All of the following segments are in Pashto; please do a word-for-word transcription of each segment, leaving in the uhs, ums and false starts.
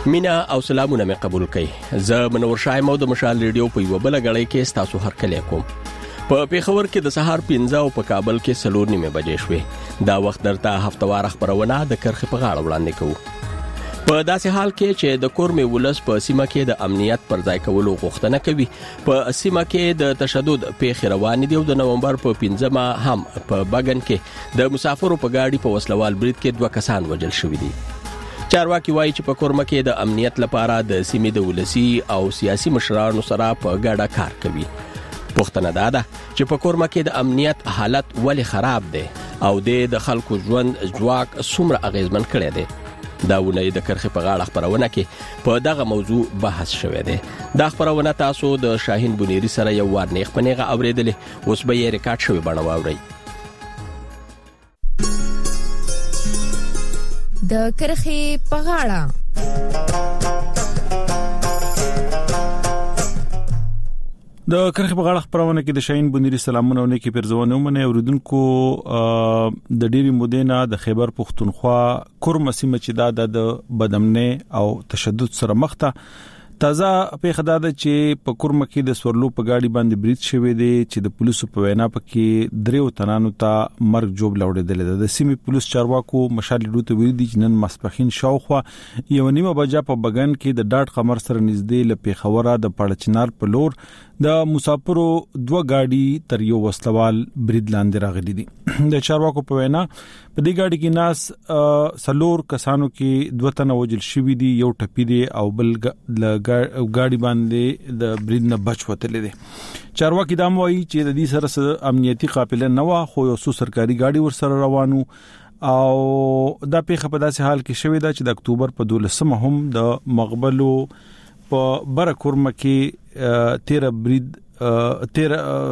مینا او سلامونه مې قبول کړئ. زه منور شایم او د مشال ریډیو په یو بل غړی کې تاسو هر کله کوم. په پیښور کې د سهار پنځه او په کابل کې څلور نیمه بجې شوې. دا وخت درته هفتوار خبرونه د کرخې په غاړه وړاندې کوو. په داسې حال کې چې د کورمې ولس په سیمه کې د امنیت پر ځای کولو غوښتنه کوي، په سیمه کې د تشدد پیښې روانې دي او د نومبر په پنځمه هم په بګن کې د مسافرو په گاډي په وسلوال برید کې دوه کسان وژل شوي دي. چارواکي وایي چې په کورمه کې د امنیت لپاره د سیمې د ولسی او سیاسي مشرانو سره په ګډه کار کوي. پوښتنه دا ده چې په کورمه کې د امنیت حالت ولې خراب دی او د خلکو ژوند ځواک څومره اغیزمن کړی دی. دا ونه د کرخې په غاړه خبرونه کې په دغه موضوع بحث شوی دی. دا خبرونه تاسو د شاهین بنيري سره یو وار نیغ پنیغه اوریدلې، اوس به یې ریکارډ شوی بڼه واورئ. د کرخې په غاړه د کرخې په غاړه خبرونه کې د شاهین بنيري سلامونه او نیکی پرځونه ومنه اوریدونکو. د ډيري مودینا د خیبر پختونخوا کورم سیمه چې د بدامنه او تشدد سره مخ ته تازه په خداده چې په کورم کې د سورلو په گاډي باندې برید شوی دی چې د پولیسو په وینا پکې دریو تنانو ته مرګ جوړ لوړېدل. د سیمې پولیس چارواکو مشال ډوته ویل دي چې نن ماسپخین شاوخوا یو نیمه بجا په بګن کې د ډاټ قمر سره نږدې ل پیښوره د پړچنار په لور د مسافرو دوه گاډي تر یو وسلوال برید لاندې راغلي دي. د چارواکو په وینا په دې گاډي کې ناس سلور کسانو کې دوه تنه وژل شوي دي، یو ټپي دی او بل گاډي باندې د برید نه بچ وتل دي. چارواکي دا موایي چې د دې سره امنیتي قافله نه و، خو یو څو سرکاري گاډي ور سره روانو او دا پیښه په داسې حال کې شوې ده چې د اکتوبر په دولسمه هم د مغبلو په بره کورمه کې تیرا برید تیر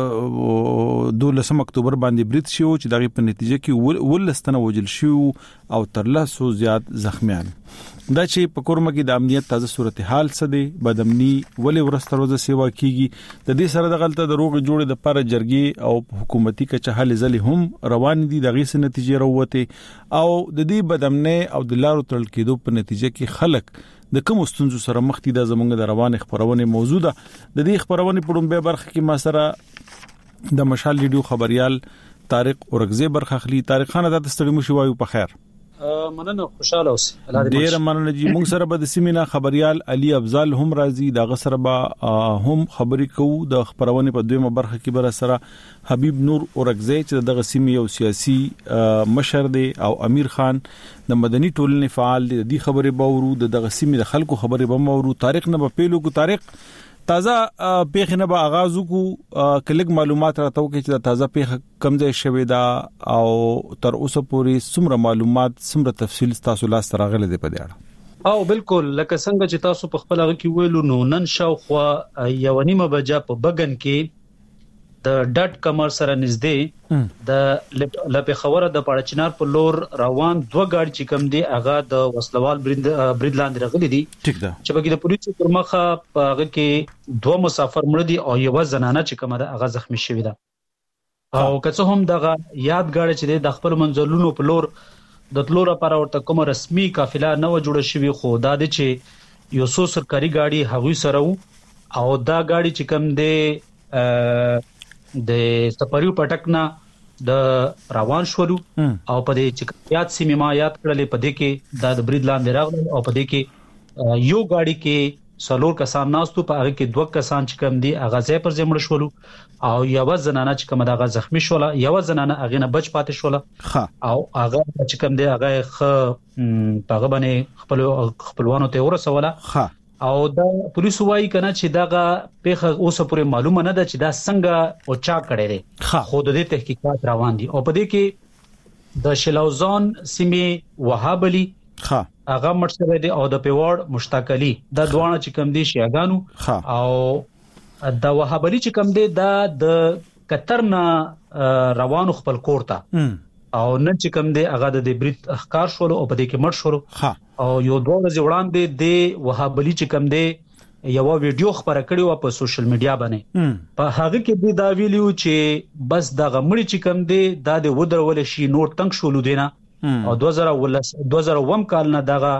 دولسم اکتوبر باندې برید شو چې دغه په نتیجه کې ولستنه وجل شو او تر لاسو زیات زخمیان. دا چې په کورمه کې د امنیت تازه صورتحال څه دی، بدامني ولې ورسته ورځ سیوا کیږي، د دې سره د غلطه د روغ جوړې د لپاره جرګې او حکومتي کچه حل ځلې هم روان دي. دغه څه نتیجې راوته او د دې بدامنه او د لارو تړل کېدو په نتیجه کې خلک د کوم ستونزو سره مخ دي. د زمونږ د روان خبرونه موضوع ده. د دې خبرونه په ډومبه برخه کې ما سره د مشال ریډیو خبريال طارق اورغزي برخه خلی. طارق خان د تستړي مو شوایو په خیر. مننه، خوشاله اوسئ. ډیر مننه جی. موږ سره به د سیمینا خبريال علي افضل هم راځي، دا غسر به هم خبري کوو. د خبرونه په دویمه برخه کې بر سره حبیب نور اورغزي چې دغه سیمې او سیاسي مشر دی او امیر خان د مدني ټولنې فعال دي. د خبرې باورو دغه سیمې د خلکو خبرې به مورو. طارق نه په پیلو کو طارق تازه پیښه نه به آغاز وکړو، کلیک معلومات راته وکړي چې تازه پیښه کم ځای شوې ده او تر اوسه پورې څومره معلومات څومره تفصیل تاسو لاس راغلي دي په دې اړه؟ او بالکل لکه څنګه چې تاسو په خپل هغه کې ویلو نو نن شاوخوا یو نیمه بجا په بګن کې د ډټ کمر سره نږدې د لپه خبره د پړچنار په لور روان دوه گاډي چې کم دي هغه د وسلوال برید برید لاندې راغلي دي. ټیک ده. چې بګي د پولیسو پر مخه په هغه کې دوه مسافر مړ دي او یو زنانه چې کومه ده هغه زخمی شوې ده. او که څه هم دغه یاد گاډي چې د خپل منځلونو په لور د تلور لپاره ورته کوم رسمي قافله نه و جوړه شوی، خو دا د چې یو څو سرکاري گاډي هغوی سره وو او دا گاډي چې کم دي د سفریو پټکنا د روان شولو او په دې چې یاد سیمه ما یاد کړلې په دې کې د برید لاندې راغلل او په دې کې یو گاډي کې سلور کسان ناستو، په هغه کې دوه کسان چې کم دي هغه ځای پر ځای مړ شول او یو زنانه چې کومه دغه زخمی شوله، یو زنانه هغه نه بچ پاتې شوله او هغه چې کوم دی هغه خ هغه باندې خپل خپلوانو ته ورسوله. او دا پولیسو وايي کنه چې داغه پیخه اوسه پورې معلومه نه ده چې دا څنګه او چا کړی دی، خو د دې تحقیقات روان دي. او په دې کې د شلاوزان سیمه وهابلی هغه مرشد دی او د پیوړ مشتاق علي دا دوانه چې کم دي شیاګانو او د وهابلی چې کم دي دا د قطر نه روانو خپل کوړه او نن چې کم دی هغه د برید اخکار شول او په دې کې مړ شول. او یو دوه ورځې وړاندې د وهابلی چې کم دی یو ویډیو خبره کړې و په سوشل میډیا باندې، په هغه کې دا ویلیو چې بس د غمړي چې کم دی دا د ودرول شي نور تنگ شول دینه او دوه هزار و کال نه دغه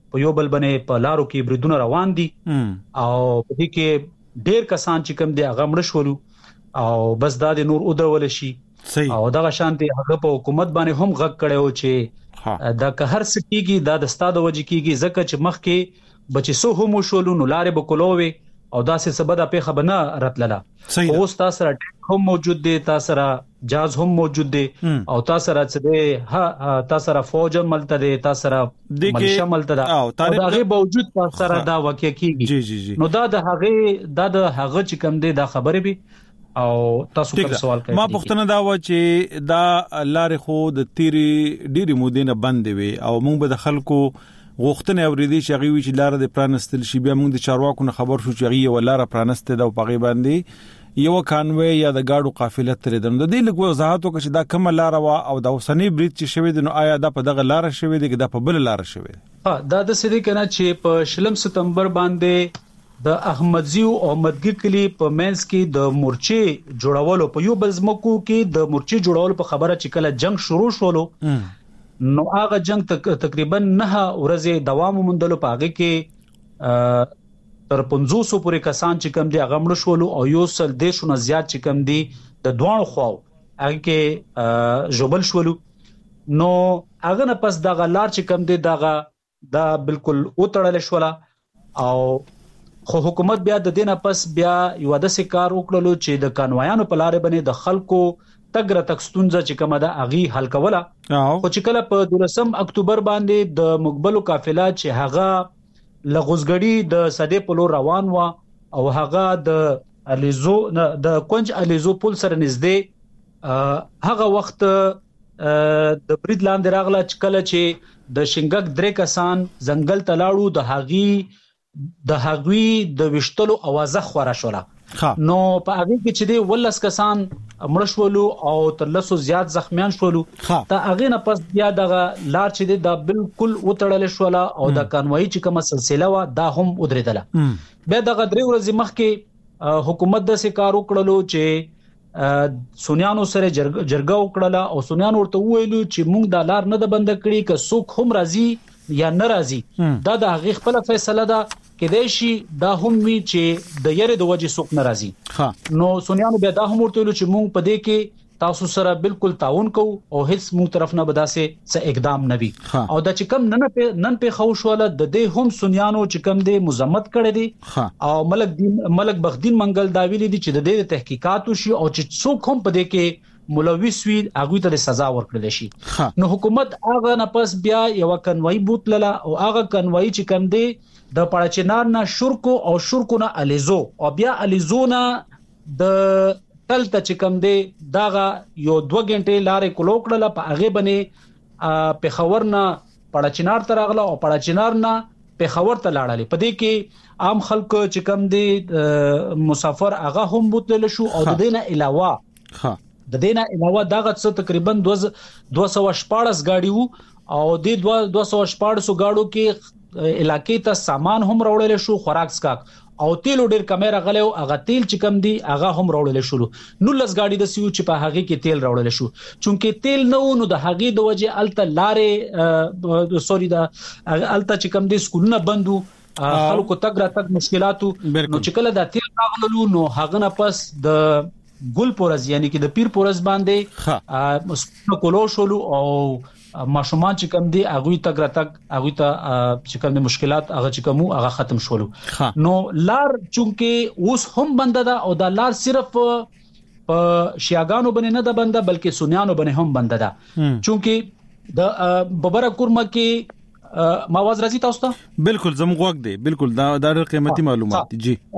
په یو بل باندې په لارو کې بریدونه روان دي او په دې کې ډېر کسان چې کوم دي هغه مړ شول او بس دا د نور ودرول شي او دغه شانتي هغه په حکومت باندې هم غږ کړو چې دا که هر څه کیږي دا د ستاده وجه کیږي ځکه چې مخ کې بچي سو هم شول نو لارې بکولوي او دا څه سبب د پیخه بنا راتلله اوس تاسو را هم موجود دي تاسو را جاز هم موجود دي او تاسو را څه دي ها تاسو را فوج ملته دي تاسو را ملشه ملته ده او دا غي باوجود تاسو را دا واقع کیږي نو دا د هغه دا د هغه چې کم دي دا خبره به او تاسو کوم سوال کوي ما پوښتنه دا و چې دا لارې خو د تیری ډيري مودې نه بند وي او موږ به د خلکو غوښتنه اوریدي چې غوي چې لار د پرانستل شي بیا موږ د چارواکو نه خبر شو چې غي ولاره پرانسته دا په غي باندې یو کانوي یا د گاډو قافله ترې دند د دې لګو وضاحت وکړي چې دا کوم لار وا او د وسنی بریټ چې شوی د نو آیا دا په دغه لار شوی دی که دا په بل لار شوی ها دا د سړي کنه چې په شلم ستمبر باندې د احمدزیو او مدګر کلی په مینس کې د مورچې جوړولو په یو بزمکو کې د مورچې جوړولو په خبره چې کله جنگ شروع شولو نو هغه جنگ تک تقریبا نه ورځې دوام ومندلو په هغه کې تر پنځوس پورې کسان چې کم دي هغه مړ شول او یو سل دیشونه زیات چې کم دي د دوه خواو هغه کې جوبل شول نو هغه نه پس دغه لار چې کم دي دغه دا بالکل اوتړل شول او خو حکومت بیا د دینه پس بیا یو د سکار وکړلو چې د قانوایانو په لارې باندې د خلکو تګره تکستونځه چې کومه ده اغي حل کوله خو چې کله په دولسم اکتوبر باندې د مقبلو قافله چې هغه لغوزګړی د صدې په لور روان و او هغه د الیزو د کونج الیزو پل سره نږدې هغه وخت د برید لاندې راغله چې کله چې د شنګک درې کسان ځنګل ته لاړو د هغي د هغوی د وشتلو اوازه خورا شوله نو په هغه کې چې دی ولس کسان مړ شولو او تر لسو زیات زخمیان شولو ته هغه نه پس بیا دغه لار چې دی دا بالکل وتړل شوله او د قانوني چې کومه سلسله و دا هم ودرېدله بیا دغه درې ورځې مخکې حکومت د سکار وکړلو چې سونیانو سره جرګه وکړه او سونیان ورته ویلو چې موږ د لار نه د بند کړی ک څوک هم راضي یا ناراضي دا د هغه خپل فیصله ده کېدای شي دا هم وی چې د یره د وجه څوک ناراضي نو سونیانو بیا دا هم ورته ویلو چې موږ په دې کې تاسو سره بالکل تعاون کوو او هیڅ موږ طرف نه بداسه څه اقدام نه وي او دا چې کم نن په نن په خوشواله د دې هم سونیانو چې کم دي مزمت کړي دي او ملک دین ملک بخدین منګل دا ویلي دي چې د دې تحقیقات وشي او چې څوک هم په دې کې ملوث وي هغه ته سزا ورکړل شي نو حکومت هغه نه پس بیا یو کنوای بوتلله او هغه کنوای چې کم دي د پړچنار نه شورکو او شورکو نه الیزو او بیا الیزونا د تلته چې کم دی داغه یو دوه غنټې لارې کولوکړه په هغه باندې په خبرنا پړچنار ته راغله او پړچنار نه په خبر ته لاړل په دې کې عام خلکو چې کم دی مسافر هغه هم بوتل شو او د دینه علاوه ها د دینه علاوه دغه څه تقریبا دوه سوه شپاړس گاډي وو او د دوه سوه شپاړس گاډو کې علاقې ته سامان هم راوړل شو خوراک سکاک او تیل ډیر کمره غلو هغه تیل چې کم دی هغه هم راوړل شو نو لس گاډي د سیو چې په هغه کې تیل راوړل شو چونکې تیل نو نو د هغه د وجه الته لارې سوري دا الته چې کم دی سکولونه بندو خلکو تګ را تګ مشکلاتو نو چې کله د تیل راغلو نو هغه نه پس د ګل پورز یعنی کې د پیر پورز باندې مسکو کولو شولو او ماشومان چې کم دي هغه تک را تک هغه ته چې کوم مشکلات هغه چې کوم هغه ختم شولو نو لار چونکه اوس هم بنده ده او دا لار صرف په شیاګانو باندې نه ده بنده بلکې سونیانو باندې هم بنده ده چونکه د ببره کورمه کې مواز راځي تاسو ته بالکل زموږ وخت دی بالکل دا ډېر قیمتي معلومات دي جی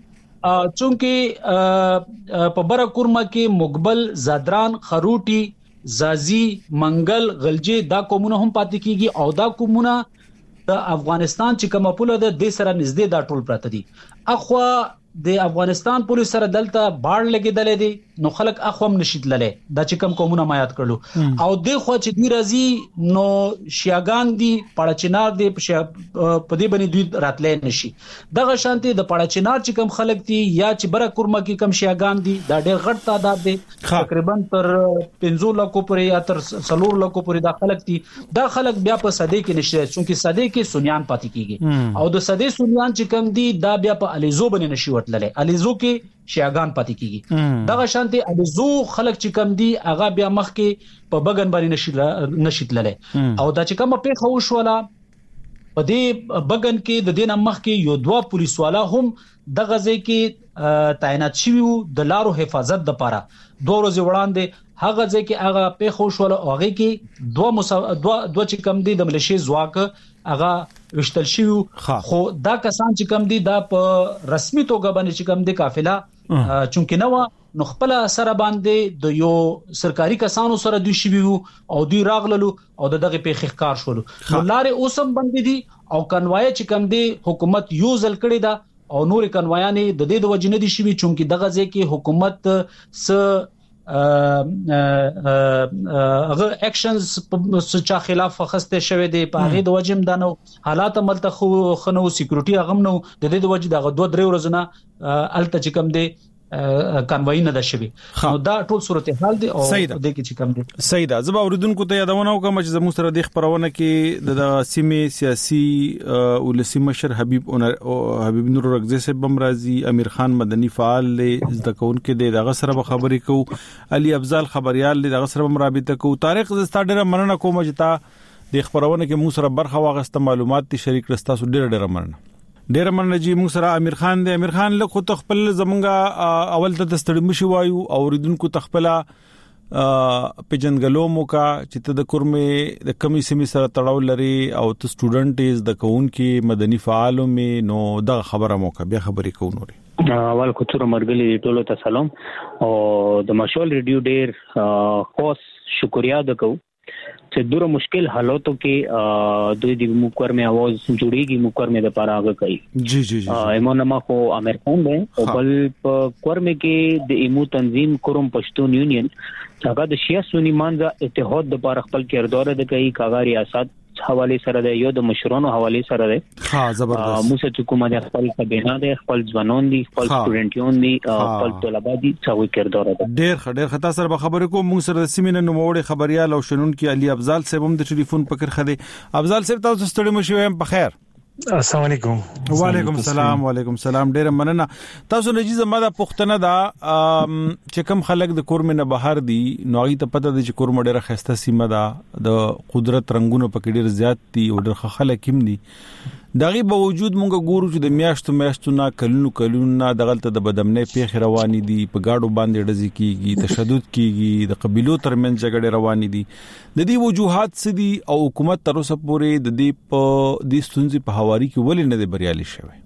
چونکه په بره کورمه کې مقبل زادران خروټي زازي منګل غلجي دا قومونه هم پاتې کیږي او دا قومونه د افغانستان چې کومه پوله ده د سره نږدې دا ټول پراته دي اخوا د افغانستان پولیس سره دلته باړ لګیدل دي نو خلک اخوم نشیدللې دا چې کم قومونه ما یاد کړلو او د خو چې دوی راځي نو شیاغان دي پړچنار دي په دې باندې دوی راتلې نشي دغه شانتي د پړچنار چې کم خلک دي یا چې بره کورمه کې کم شیاغان دي دا ډېر غټ تعداد دي تقریبا تر پنځه لکو پورې یا تر څلور لکو پورې دا خلک دي دا خلک بیا په صدې کې نشي چې صدې کې سنیان پاتې کیږي او د صدې سنیان چې کم دي دا بیا په الیزو باندې نشي ورتللې الیزو کې شیاغان پاتې کیږي دغه شانتي الیزو خلک چې کم دي هغه بیا مخ کې په بغن باندې نشي نشي تللې او دا چې کوم په خو شولا په دې بغن کې د دینه مخ کې یو دوا پولیس والا هم د غزې کې تعینات شوی د لارو حفاظت لپاره دوه ورځې وړاندې هغه ځکه هغه په خو شولا هغه کې دوه دوه دوه چې کم دي د ملشي ځواک هغه وشتل شي خو دا کسان چې کم دي دا په رسمي توګه باندې چې کم دي قافله چونکه نو نو خپل سره باندې د یو سرکاري کسانو سره دوی شي او دوی راغللو او دغه په خخکار شول نو لارې اوسم باندې دي او کنوای چې کم دي حکومت یو ځل کړی دا او نور کنوایانې د دې د وجنه دي شي چونکه دغه ځکه حکومت س هغه اکشنز چې خلاف خسته شوه دي په هغه د وجم دانو حالات عملته خو خنو سکیورټي هغه نو د دې د وجه دغه دوه درې ورځې الته چې کم دي کنوای نه ده شوی نو دا ټول صورتحال دي او د کې چې کم دي صحیح ده زبا اوریدونکو ته یادونه وکم چې زموږ سره د خبرونه کې د سیمې سیاسي ولسی مشر حبیب حبیب نور رغزی سے بمرازي امیر خان مدني فعال له ځکون کې د غسر خبرې کو علي افضل خبريال له غسر مرابطه کو تاریخ زستا ډیره مننه کوم چې تا د خبرونه کې مو سره برخه واغسته معلومات تی شریک رستا سو ډیره ډیره مننه ډیر مننه جی موږ سره امیر خان دی امیر خان له خو تخپل زمونږه اول ته ستړي مشي وایو او ریدونکو تخپل په جنګلو موکا چې ته د کورمه د کمی سیمه سره تړاو لري او ته سټوډنټ از د کون کې مدني فعالو می نو د خبره موکا بیا خبرې کوو نوري اول کوڅه مرګلي ټولو ته سلام او د مشول ریډیو ډیر خاص شکریا د کو چې دوره مشکل حالاتو کې دوی د مکر میں आवाज جوړیږي مکر میں د پاراغه کوي جی جی جی ایمون ما خو امیر خان دی او بل په کور میں کې د ایمو تنظیم کوم پښتون یونین هغه د شیا سونی مانځه اتحاد د پار خپل کردار د کوي کاغا ریاست حواله سره د یو د مشرانو حواله سره ده ها زبردست موږ چې کومه د خپل کبینه د خپل ځوانان دي خپل سټوډنټیون دي خپل طلبه دي څو کردار ده ډېر ډېر خطا سره به خبرې کوم موږ سره د سیمینه نوموړي خبريال او شنن کې علي افضل صاحب هم د ټلیفون پکړ خدي افضل صاحب تاسو ستړي مشو هم په خیر السلام علیکم وعلیکم السلام وعلیکم السلام ډیر مننه تاسو نجیز ماده پښتنه دا چې کوم خلک د کورم نه بهر دي نوغي ته پته دي چې کورم ډیره خسته سیمه ده د قدرت رنگونو پکې ډیر زیات دي او ډیر خلک هم دي دغه باوجود مونږ ګورو چې د میاشتو میاشتو نه کلونو کلونو نه دغلت د بدمنې پیښ رواني دي په گاډو باندې ډزې کیږي تشدد کیږي د قبيلو ترمنځ جګړې رواني دي د دې وجوهات سدي او حکومت تر اوسه پورې د دې په دې ستونزې په حواري کې ولې نه دی بریالي شوی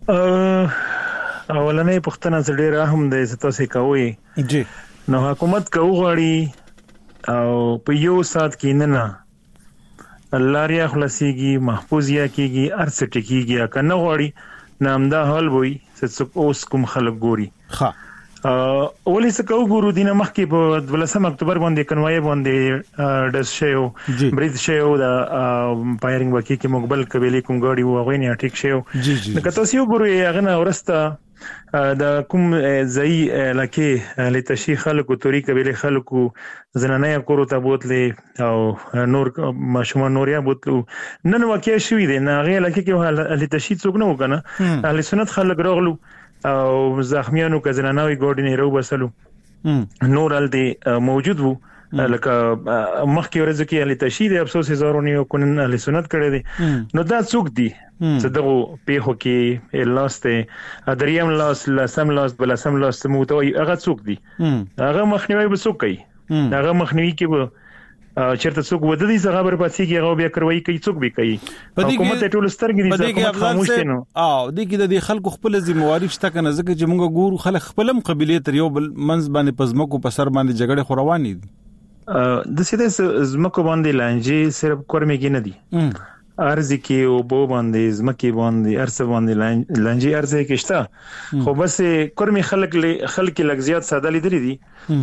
اولنې پښتنه زړه هم د ستاسو کوي جی نو حکومت کوغړي او په یو سات کې نه الله ریا خلاصيږي محفوظیا کیږي ارڅ ټکیږي کنه غوړي نامدا حل وي څه اوس کوم خلک ګوري ها ولې څه کو ګورو دینه مخکې په دولسم اکتوبر باندې کنوای باندې دس شیو بریټ شیو دا پایرینګ وکي کې مقبل قبيله کوم غاړي وغوي نه ټیک شیو نو کته سیو ګورو هغه نه ورسته دا کوم زئی لکه لتشي خلکو توري قبيله خلکو زنانه کورو ته بوتلې او نور ماشومان نوریا بوتلو نن واقع شوې دي نه غي لکه کې لتشي څوک نه وکنه اهل سنت خلک راغلو او زخمیانو کزنانوي ګورډینیرو بسلو نور الته موجود وو لکه مخکې ورځ کې علي تشهید افسوس هزارونه یو کونن علي سنت کړی دي نو دا څوک دي چې دغه په هو کې لاسته دریم لاس لسم لاس بلسم لاس مو ته هغه څوک دي هغه مخنیوي به څوک کوي هغه مخنیوي کې به چیرته څوک ود دي څنګه بر پاتې کې هغه بیا کروي کوي څوک به کوي حکومت ټول سترګې دي حکومت خاموش دي نو او د کې د خلکو خپل ذمہواری شته کنه ځکه چې موږ ګورو خلک خپلم قبيله تر یو بل منځ باندې پزمکو په سر باندې جګړه خورواني دي د سیده زمکو باندې لانجې صرف کورمه کې نه دي ارزي کې او بو باندې زمکه باندې ارسه باندې لنجي ارزه کې شته خو بس کورمي خلک خلک لږ زیات ساده لیدل دي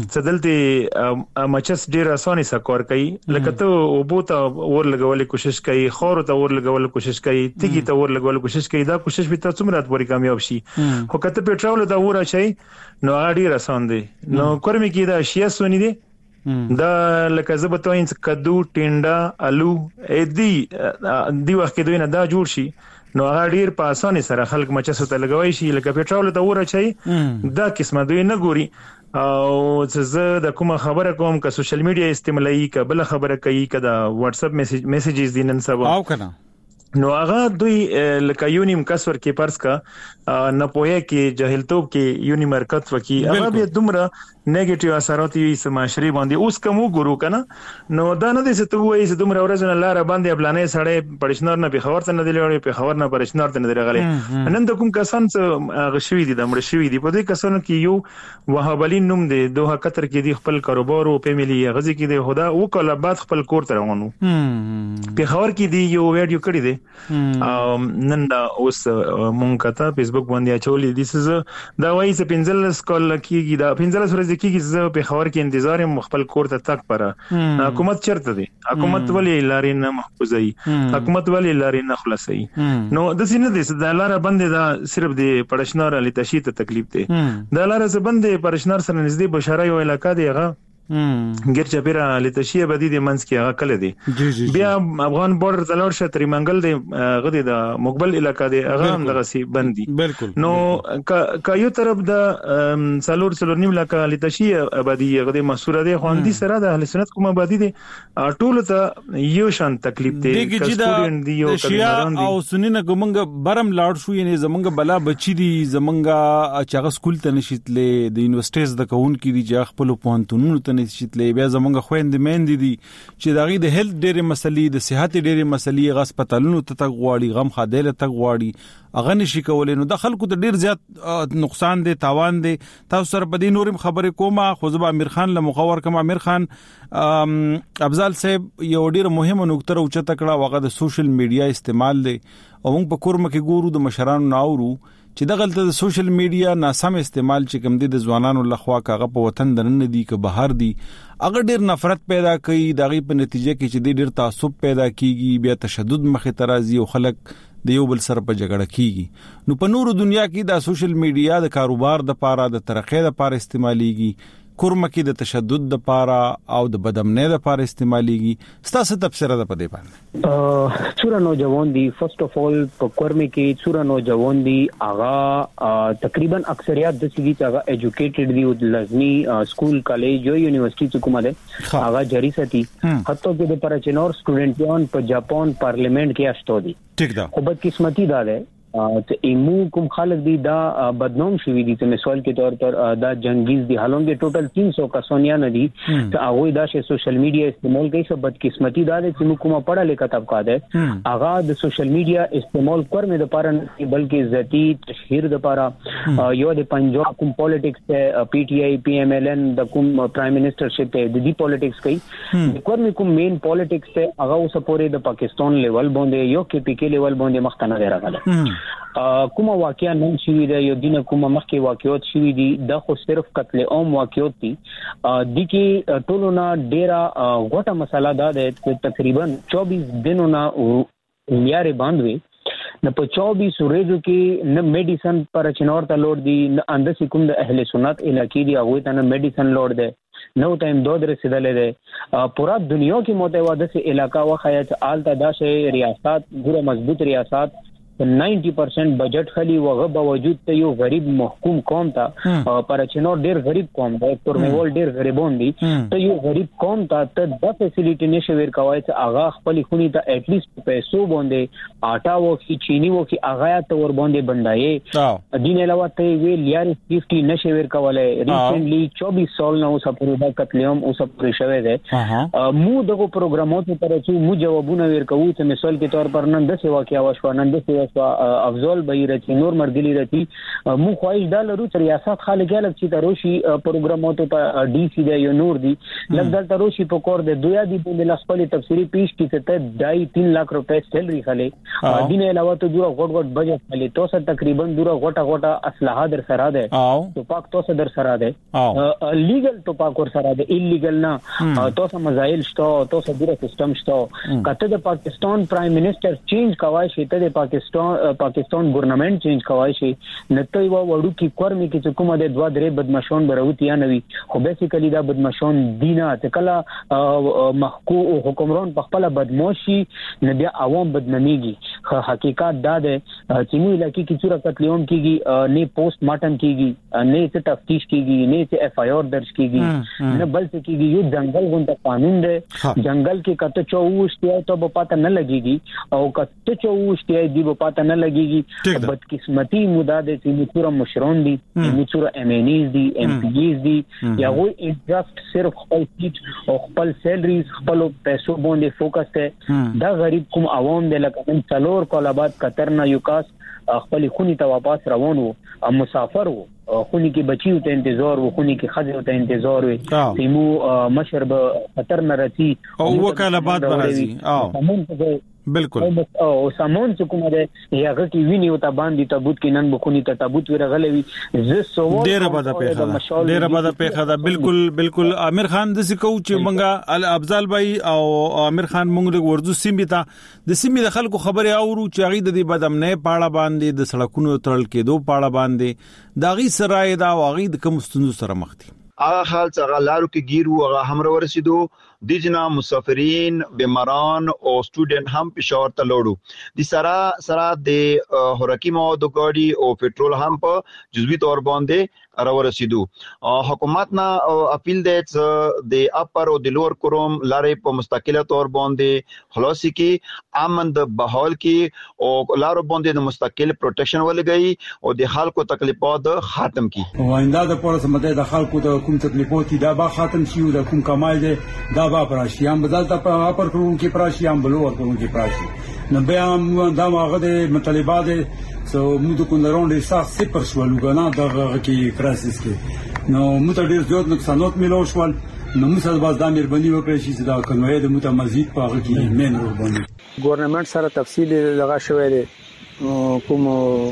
سدلته مچس ډیر اسانه سکور کوي لکه ته او بو ته ور لګول کوشش کوي خور ته ور لګول کوشش کوي تیګي ته ور لګول کوشش کوي دا کوشش به تاسو مراد پوری کامیاب شي خو کته پټرول دا ور شي نو ډیر اسان دي نو کورمي کې دا شیا سونی دي دا لکه زبطوین کدو ټینډا الو ا دې دی وخت کې دوی نه دا جوړ شي نو هغه ډیر په اسانه سره خلک مچسو ته لګوي شي لکه پټرول ته ور شي دا قسمه دوی نه ګوري او زه د کومه خبره کوم که سوشل میډیا استعمالي ک بل خبره کوي ک دا واتس اپ میسج میسجز دي نن سبا او کنه نو هغه دوی لکه یونیم کسور کې پرس کا نه پوهه کې جاهلتوب کې یونی مرکز وکي هغه به دومره نیگیټیو اثرات یې سماشري باندې اوس کوم ګورو کنه نو دا نه دي چې ته وایې چې دومره ورځ نه لار باندې بلانې سړې پړشنور نه په خبر ته نه دی لوري په خبر نه پړشنور ته نه دی راغلي نن د کوم کسان څخه غشوي دي د مړ شوی دي په دې کسانو کې یو وهابلین نوم دی دوه قطر کې دی خپل کاروبار او فیملی غزي کې دی خدا او کله بعد خپل کور ته روانو په خبر کې دی یو ویډیو کړی دی نن دا اوس مونږ کته فیسبوک باندې اچولې دي چې دا وایي چې پنځلس کال کېږي دا پنځلس ورځې کېږي چې په خبر کې انتظار یم خپل کور ته تک پر حکومت چرته دی حکومت ولې لارې نه محفوظي حکومت ولې لارې نه خلاصي نو د سینې د د لار باندې دا صرف د پړشنار علي تشی ته تکلیف دی د لار ز باندې پړشنار سره نږدې بشاره یو علاقہ دی هغه ګرچا پیرا لتشیه بدی د منځ کې هغه کله دی بیا افغان بورډر تلور شتري منګل دی غدي د مقبل علاقہ دی هغه هم دغه سی بندي نو کا یو طرف د سالور سلور نیم علاقہ لتشیه ابدی غدي مسوره دی خواندي سره د اهل سنت کوم ابدی دی ټول ته یو شان تکلیف دی کسټوډنټ دی یو کډمران دی او سنینه کومنګ برم لاړ شو یعنی زمنګ بلا بچی دی زمنګ چاغه سکول ته نشیتلې د یونیورسيټیز د کون کې دی چې خپل پونتونونو ته نشیتلې بیا زمونږ خويند مېند دي چې دغه د هیلث ډېرې مسلې د صحت ډېرې مسلې غ هسپتالونو ته تګ غواړي غم خادله تګ غواړي اغه نشي کولای نو د خلکو ته ډېر زیات نقصان دي تاوان دي تاسو سره په دې نورم خبرې کومه خو زبا امیر خان له مخور کما امیر خان افضل صاحب یو ډېر مهمه نقطه اوچته کړه واغه د سوشل میډیا استعمال دي او موږ په کورم کې ګورو د مشرانو ناورو چې دغلته د سوشل میډیا ناسم استعمال چې کوم دي د ځوانانو لخوا کاغه په وطن درنه دي که بهر دي اگر ډیر نفرت پیدا کوي دغه په نتیجه کې چې ډیر تعصب پیدا کیږي بیا تشدد مخه ترازی او خلک د یو بل سره په جګړه کیږي نو په نورو دنیا کې د سوشل میډیا د کاروبار د پاره د ترقې د پاره استعماليږي کورمه کې د تشدد د پاره او د بدامنۍ د پاره استعماليږي ستاسو تفسیر ده په دې باندې څوره نوجوان دي فرست اف اول په کورمه کې څوره نوجوان دي اغا تقریبا اکثریت د سړي ته ایجوکیټډ دي او لازمي سکول کالج او یونیورسيټي کومه ده اغا جری ساتي حتی کې د پرچنور سټوډنټیان په جاپان پارلیمنت کې اشتو دي ټیک ده خو بدقسمتي ده ته ایمو کوم خلک دي دا بدنام شوی دي چې مثال کې طور پر دا جنگیز دي حالانکه ټوټل تین سو کسانیا نه دي ته هغه دا چې سوشل میډیا استعمال کوي څه بدقسمتي دا چې موږ کومه پڑھا لیکه طبقه ده هغه د سوشل میډیا استعمال کړمه د پاره نه بلکې ذاتی تشهیر د پاره یو د پنجاب کوم پالیټکس ته پی ټی آی پی ایم ال ان د کوم پرایم منسٹر شپ ته د دې پالیټکس کوي د کورمه کوم مین پالیټکس ته هغه اوس پورې د پاکستان لیول باندې یو کې پی کې لیول باندې مختنه راغله کومه واقعیا نن شوی دی یو دینه کومه مخکې واقعیت شوی دی دا خو صرف قتل عام واقعیت دي د کې ټولونه ډیره غوټه مسله ده چې تقریبا چوبیس دنونه لیارې باندې نه په چوبیس ورځو کې نه میډیسن پر چنور ته لوړ دي نه اند کوم د اهل سنت علاقې دی هغه ته نه میډیسن لوړ دی نو ټایم دوه درې رسیدلې ده پورا دنیا کې متواده سه علاقہ وخایت آل تداشه ریاست ګوره مضبوط ریاست نائنٹی پرسنٹ بجٹ خلی وغه باوجود ته یو غریب محکوم قوم ته پر چنور ډیر غریب قوم دی تورمیول ډیر غریبون دي ته یو غریب قوم ته ته د فیسیلیټی نشه ور کوي چې اغا خپل خونی ته اټ لیست پیسو باندې آټا وو کی چینی وو کی اغا ته ور باندې بندای دین علاوه ته وی لیار ففټی نشه ور کوله ریسنټلی چوبیس سال نو سپرودا قتلعام او سب پر شوه ده مو دغه پروګرامونو ته ترڅو مو جوابونه ور کوو چې مثال کے طور پر نن د سیوا کې واښو نن د سیوا شو افضل به رچی نور مرګلی رچی مو خواهش دالرو چې ریاست خالق الګ چې تروشي پروګراماتو ته ډي سي دی یو نور دی لږ تروشي په کور د دویا دی په لاسپلي تفسیری پیش کی ته ډای تین لک روپے سیلری خلې دینه علاوه ته جوړ غټ غټ بجټ خلې تو سره تقریبا جوړ غټه غټه اسلحه در سره ده تو پاک تو سره در سره ده لیګل تو پاک ور سره ده ایلیګل نه تو سره مزایل شته تو سره ډیره سیستم شته کته د پاکستان پرایم منسٹر چینج کوای شي ته د پاکستان پاکستان ګورنمنت چینج کوای شي نته یو وړو کی کورمي کی کومه د دوا درې بدمعشون بروت یا نوي خو بیسیکلی دا بدمعشون دینه ته کله محکو حکمران په خپل بدمعشي نه بیا عوام بدناميږي حقیقت دا ده چې نو علاقې کې څوره قتلون کیږي نه پوسټ مارټم کیږي نه څه تفتیش کیږي نه څه اف آی آر درج کیږي نه بل څه کیږي یو جنگل غونډه قانون ده جنگل کې کته چووشتیا ته به پته نه لګيږي او کته چووشتیا دی به پته نه لګيږي بدقسمتي مودا ده چې موږ مشرون دي موږ ایم ان ایز دي ایم پی ایز دي یا وای انټرست صرف خپل سیټ او خپل سیلریز خپل پیسو باندې فوکس ته دا غریب کوم عوام د لکه څلور کال بعد قطر نه یو کاس خپل خونی ته واپس روان وو مسافر وو خونی کې بچیو ته انتظار وو خونی کې خځو ته انتظار وي تیمو مشرب قطر نه رسی او وکاله بعد راځي او بالکل او سامان چې کومه ده هغه کې ویني او ته باندې تابوت کې نن بخونی ته تابوت ورغلوي ز سوال ډیره بده پیخه ډیره بده پیخه ده بالکل بالکل امیر خان د سکو چې منګه ال افضل بای او امیر خان مونږ د ورزو سیمه ته د سیمه د خلکو خبره اورو چې هغه د دې بدامنه پاړه باندې د سړکونو ترل کې دوه پاړه باندې دا غي سرای دا واغې د کوم ستونزو سره مخ دي هغه حال چې هغه لارو کې ګیرو هغه هم ورسېدو د جنا مسافرین بیماران او سټوډنټ هم پېښور ته لوړو د سرا سرا د هورکی مواد ګاډي او پېټرول هم په جزوی تور باندې راورسېدو حکومت نه اپیل دی چې د اپر او د لوور کوروم لارې په مستقله تور باندې خلاصي کې امن د بحال کې او لارو باندې د مستقل پروټیکشن ولګي او د خلکو تکلیفات ختم کی ویندا د پوره سمته د خلکو د کوم تکلیفات دا به ختم شي او د کوم کمال دی دا به پراشي هم بدل ته په اپر کوم کې پراشي هم بلور کوم کې پراشي نو بیا دا هغه د مطالبات سو موږ د کندرون د اساس صفر شول غنا دغه کې کرایسس کې نو موږ ته ډیر زیات نقصانات ملو شول نو موږ سره باز د مهرباني وکړئ چې دا کنوي د متمزید په هغه کې مین رول باندې ګورنمنت سره تفصیل لگا شوی دی کوم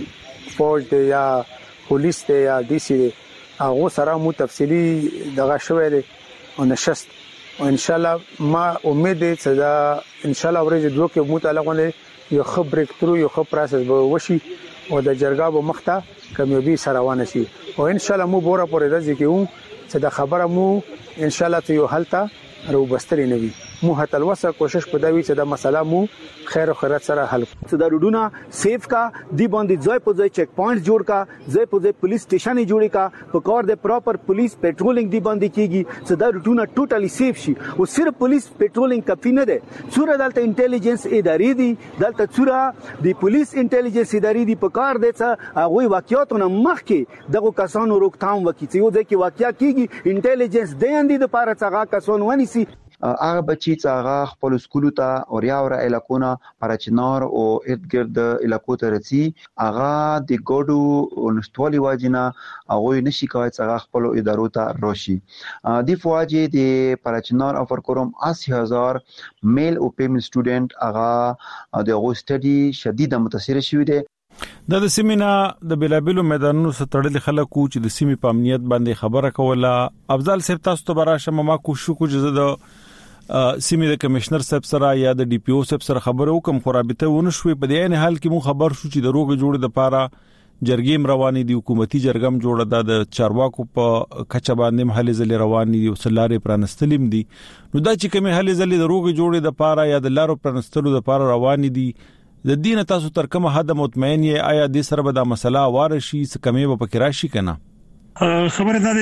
فوج دی یا پولیس دی یا ډي سي دی هغه سره مو تفصیلی دغه شوی دی او نشست او ان شاء الله ما امید ده چې دا ان شاء الله ورځ دوه کې متعلقونه یو خبرک تر یو خبر پروسس به وشي او د جرګه به مخته کمیابي سره روان شي او ان شاء الله مو بوره پرې راځي کې چې دا خبره مو ان شاء الله ته یو حالت رو بستري نوي مو هتل وسه کوشش پدوي چې دا مسله مو خیر او خیرات سره حل چې دا روډونه سیف کا دی باندې ځای په ځای چیک پوینټ جوړ کا ځای په ځای پولیس سټیشن جوړی کا په کار د پراپر پولیس پټرولینګ دی باندې کیږي چې دا روډونه ټوټلی سیف شي او صرف پولیس پټرولینګ کافي نه ده څوره دلته انټيليجنس ادارې دي دلته څوره د پولیس انټيليجنس ادارې دي په کار دي چې هغه واقعیتونه مخکې دغه کسانو روکثام وکړي چې یو ځکه واقعیا کیږي انټيليجنس د اندې د پاره څنګه کسان ونیسي هغه بچی چې هغه خپل سکولو ته او ریاوره علاقونه پرچنار او ارتګرد علاقو ته رسي هغه د ګډو نشټوالي واجینا هغه نشي کوي چې هغه خپل ادارو ته راشي د فواجی د پرچنار افر کوم اسی هزار میل او فیمیل سټوډنټ هغه د هغه سټډي شدید متاثر شوی دی د د سیمینا د بلابلو میدانونو ستړل خلکو چې د سیمې په امنیت باندې خبره کوله افضل صاحب تاسو ته براشه ما کوشش کو چې د سیمې د کمشنر صاحب سره یا د ډي پی او صاحب سره خبرو کوم خرابته ونه شوې په دې نه حال کې مو خبر شو چې د روغ جوړ د پاره جرګیم رواني دي حکومتي جرګم جوړه د چارواکو په کچه باندې محلي ځلې رواني دي او سلارې پرانستلم دي نو دا چې کومه محلي ځلې د روغ جوړ د پاره یا د لارو پرانستلو د پاره رواني دي د دین تاسو تر کومه حد مطمئن یې آیا د سره به دا مسله واره شي څه کمی به پکې راشي کنه خبره ده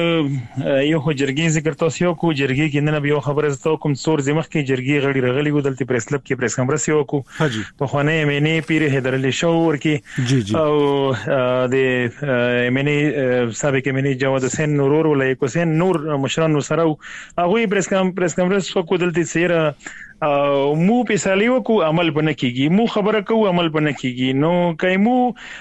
چې یو جرګي ذکر تاسو یو کو جرګي کې نه به یو خبره زته کوم څور زمخ کې جرګي غړي رغلي ودلته پریس کلب کې پریس کانفرنس یو کو په خانه امنی پیر حیدر علي شور کې او د امنی سابق امنی جواد حسین نورور ولای کو حسین نور مشران سره هغه پریس کانفرنس کو دلته سیره مو په سالیو کو عمل بنه کیږي مو خبره کو عمل بنه کیږي نو کایمو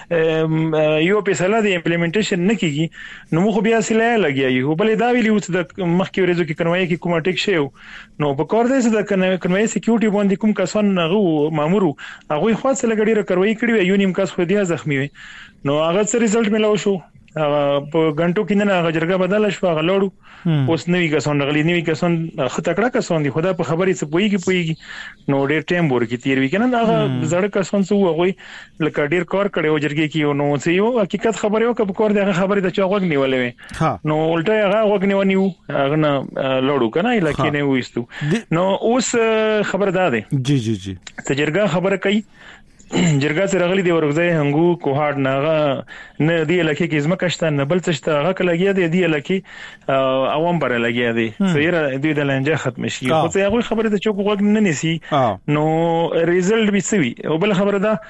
یو په ساله د امپلیمنټیشن نه کیږي نو مو خو بیا سلای لګیایي او بلې دا ویلی و چې د مخکې ورځو کې کنوای کې کومه ټیک شی نو په کار دی چې د کنوای سکیورټي باندې کوم کسان هغه مامورو هغه خاص لګړي را کوي کړي یو نیم کس خو دی زخمی وي نو هغه څه ریزلټ ملو شو په غنټو کې نه هغه جرګه بدل شو هغه لوړو اوس نوې کسان غلي نوې کسان خطکړه کسان دي خدا په خبرې څه پويږي پويږي نو ډېر ټایم ورکی تیر وی کنه هغه زړه کسان څه هغه لکه ډېر کار کړي او جرګه کې نو څه یو حقیقت خبره یو کب کور دغه خبره د چا وګ نیولې نو الټه هغه وګ نیونیو هغه نه لوړو کنه لکه نه وېستو نو اوس خبر داده جی جی جی ته جرګه خبره کوي جرګه سره غلي دی ورغځي هنګو کوهاټ ناغه نه دی لکه کې زما کشته نه بل څه هغه کلګیا دی دی لکه عوام پر لګیا دی سیره دوی د لنجه ختم شي خو څه هغه خبره ته چوک وګ نه نسی نو ریزلټ به سوي او بل خبره ده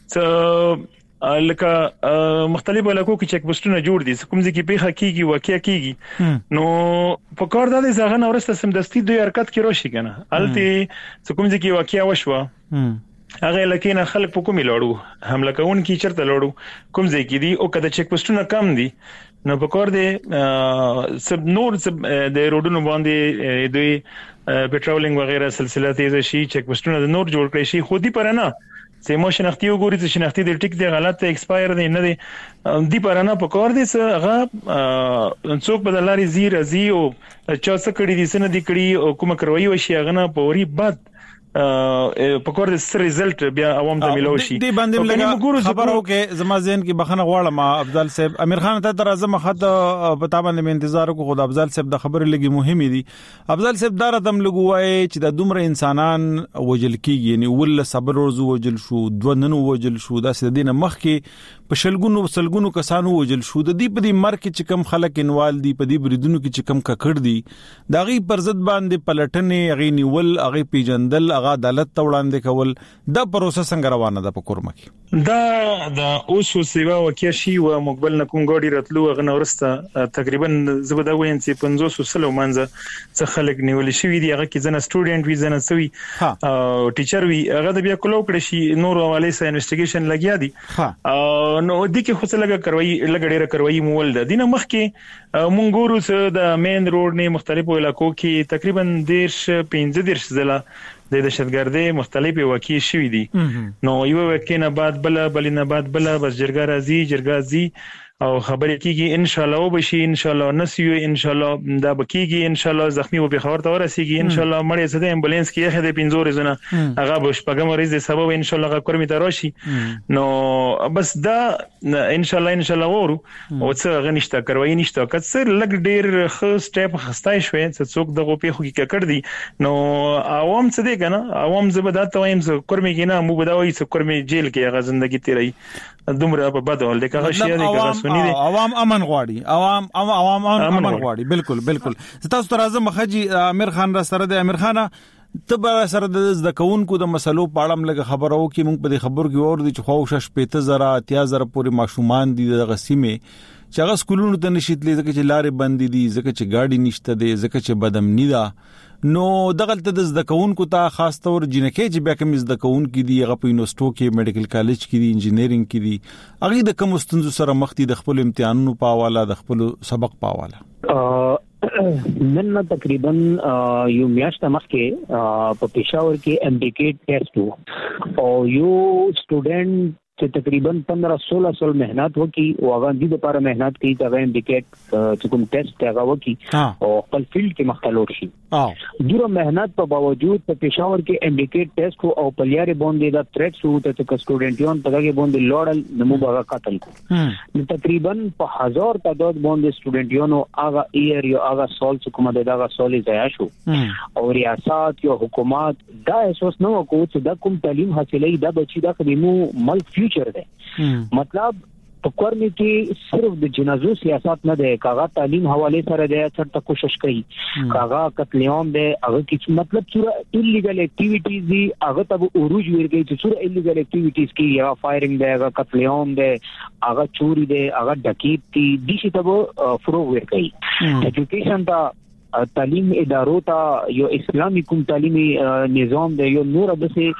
چې لکه مختلف علاقو کې چک پوسټونه جوړ دي کوم ځکه پیخه کیږي واقعیا کیږي نو په کار د ځغه نو ورسته سم دستي دوی حرکت کې راشي کنه الته کوم ځکه واقعیا وشوه هغه لکه نه خلک په کومي لړو حمله کوون کی چرته لړو کوم ځای کې دي او کله چک پوسټونه کم دي نو په کور دي سب نور سب د روډونو باندې دوی پټرولینګ وغیرہ سلسله تیز شي چک پوسټونه د نور جوړ کړی شي خودي پر نه سیمو شناختی وګوري چې شناختی د ټیک دی غلط ایکسپایر دی نه دی دی پر نه په کور دي هغه څوک بدلاري زیر ازي او چا څه کړی دي سن دي کړی او کوم کروي وشي هغه نه پوري بعد په کور د سر ریزلټ بیا عوام ته ملو شي دی باندې لګا خبرو کې زما ذهن کې بخنه غواړم افضل صاحب امیر خان ته تر ازمه خط پتا باندې مې انتظار کو خود افضل صاحب د خبرې لګي مهمه دي افضل صاحب دار دم لګوي چې د دومره انسانان وجل کیږي یعنی ول صبر ورزو وجل شو دونن وجل شو د سدینه مخ کې په شلګونو سلګونو کسانو وجل شو د دې په دې مرګ کې چې کم خلک انوال دي په دې بریدونو کې چې کم ککړ دي دا غي پر ضد باندې پلټنې غي نیول غي پیجندل هغه عدالت ته وړاندې کول دا پروسه څنګه روانه ده په کورمه کې دا د اوس سیوا وکیا شي او مقبل نکوم ګاډي راتلو غنه ورسته تقریبا زبده وین چې پنځوس سلو منځه څه خلک نیول شي دي هغه کې ځنه سټوډنټ وی ځنه سوي او ټیچر وی هغه د بیا کولو کړی شي نور حواله سره انویسټیګیشن لګیا دي نو د کې خو څه لګا کروي لګړې را کروي مول ده دینه مخ کې مونږ ګورو د مین روډ نه مختلفو علاقو کې تقریبا دیرش پنځه دیرش ځله د دهشتګردۍ مختلفې واقعي شوې دي نو یو وکینه بعد بل بل نه بعد بل بس جرګه راځي جرګه راځي او خبرې کیږي ان شاء الله وبشي ان شاء الله نسيو ان شاء الله دا بکیږي ان شاء الله زخمی و به خبر ته ورسیږي ان شاء الله مړی زده امبولانس کې هغه د پنځور زنه هغه بش پګم مریض سبب ان شاء الله کورمي ته راشي نو بس دا ان شاء الله ان شاء الله ورو او څه غنښت کروي نشته کڅر لګ ډیر خ سټپ خستای شوې چې څوک دغه په خو کې کړ دي نو عوام څه دي کنه عوام زبدات وایم څه کورمي کې نه مو بدوي څه کورمي جیل کې هغه ژوندۍ تیري دومره په بدول د هغه شی دی هغه سنی دي عوام امن غواړي عوام عوام امن غواړي بالکل بالکل تاسو تر اعظم خجی امیر خان را سره د امیر خان تبر سره د کونکو د مسلو په اړه لږ خبرو کې موږ په خبر کې اور دي چې خوښ شپته زره اتیا زره پورې ماشومان دي د غسیمه چې هغه سکولونو ته نشیتلې ځکه چې لارې بندې دي ځکه چې گاډي نشته دي ځکه چې بدامنی ده نو دغلت د زدکونکو ته خاص تور جنکه چې بیا کوم زدکون کې دي هغه په یونیورسيټو کې میډیکل کالج کې دي انجینرینګ کې دي هغه د کوم ستونزو سره مخ دي د خپل امتحانونو په حواله د خپل سبق په حواله نن تقریبا یو میاشت مخکې په پېښور کې امډیکیټ ټیسټ او یو سټوډنټ چې تقریبا پندرہ سولہ سال مهنت وکي او هغه د لپاره مهنت کوي دا امډیکیټ چې کوم ټیسټ هغه وکي او خپل فیلډ کې مختلف شي ډیره مهنت په باوجود په پېښور کې امډیکیټ ټیسټ او پلیاري باندې دا تھریټ شو ته چې سټوډنټیون په دغه باندې لوړل نمو هغه قتل کو نو تقریبا په هزار تعداد باندې سټوډنټیون هغه ایر یو هغه سال چې کومه دغه سال ضایع شو او ریاست یو حکومت دا احساس نه وکړو چې دا کوم تعلیم حاصلې دا بچی دا قدمو ملک فیوچر ده مطلب په کورمي کې صرف د جنازو سیاست نه ده کاغه تعلیم حواله سره ده چې کوشش کوي کاغه قتلیام ده هغه کې مطلب چې ایلیګل اکټیویټیز دي هغه ته اوروج ورګي چې څوره ایلیګل اکټیویټیز کې یا فایرینګ ده هغه قتلیام ده هغه چوری ده هغه ډکیت دي د شي ته فروغ ورکړي اډوکیشن ته تعلیم ادارو ته یو اسلامي کوم تعلیمي نظام دی یو نور د سي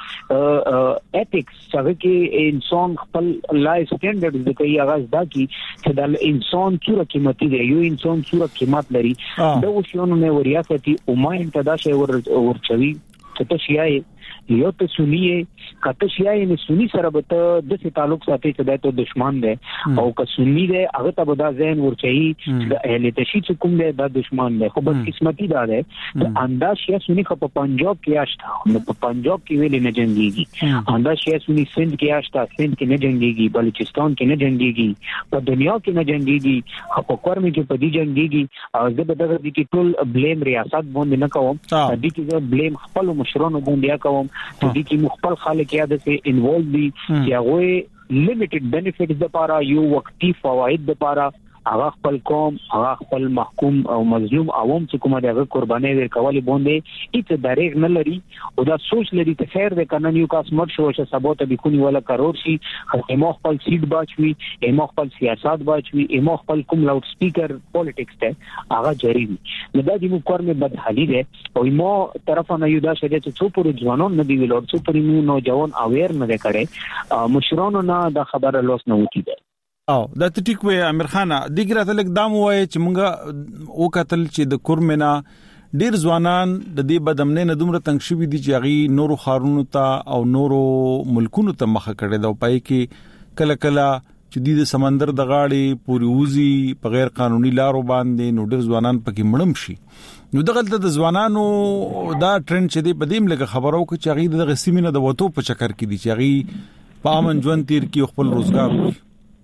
ایتھکس چې کې انسان خپل لای سټانډرډز د کوي اغاز دا کی چې د انسان څوره قیمتي دی یو انسان څوره قیمت لري دا وشونه مې وریاستي او ما انتدا شي ور ورچوي چې ته شیای یو ته سنی کته شیای نه سنی سره به ته د څه تعلق ساتي چې دا ته دشمن دی او که سنی دی هغه ته به دا ذهن ورچي چې د اهل تشیع کوم دی دا دشمن دی خو بس قسمتي دا دی چې انداز شیا سنی خو په پنجاب کې آشته نو په پنجاب کې ویل نه جنگيږي انداز شیا سنی سند کې آشته سند کې نه جنگيږي بلوچستان کې نه جنگيږي په دنیا کې نه جنگيږي خو په کورم کې په دې جنگيږي او زه به دغه دي کې ټول بلیم ریاست باندې نه کوم دې کې زه بلیم خپل مشرانو باندې کوم ته دې کې مخبل خلک یاد سي انوالو دي چې هغه لیمیټډ بینیفټس د لپاره یو وقتی فواید د لپاره هغه خپل قوم هغه خپل محکوم او مظلوم عوام چې کومه دغه قرباني ورکولې باندې هیڅ دریغ نه لري او دا سوچ لري ته خیر د قانون یو کاس مر شو چې سبا ته بيكوني ولا کروڑ شي خو خپل سیټ باچوي ایمو خپل سیاست باچوي ایمو خپل کوم لاوډ سپیکر پالیټکس ته هغه جری نه دا د مقر مې بدحالي ده او ایمو طرف نه یو دا شته چې څو پر ځوانان نه دی ویلور څو پر نوجوان اویر نه کړي مشرانو نه دا خبره لوس نه وتی ده او دا ټیک وې امیر خان دګره ته لک دام وای چې مونږه او قتل چې د کورمنا ډیر ځوانان د دې بدمنې نه دومره تنګ شوي دي چې غي نورو خارونو ته او نورو ملکونو ته مخه کړي دا پای کې کله کله چې د سمندر د غاړې پوری وزي په غیر قانوني لارو باندې نو ډیر ځوانان پکې مړم شي نو دغه د ځوانانو دا ټرند چې دی په دې ملګه خبرو کې چې غي د غسیمینه د وټو په چکر کې دي چې غي په امن ژوند تیر کې خپل روزګار وي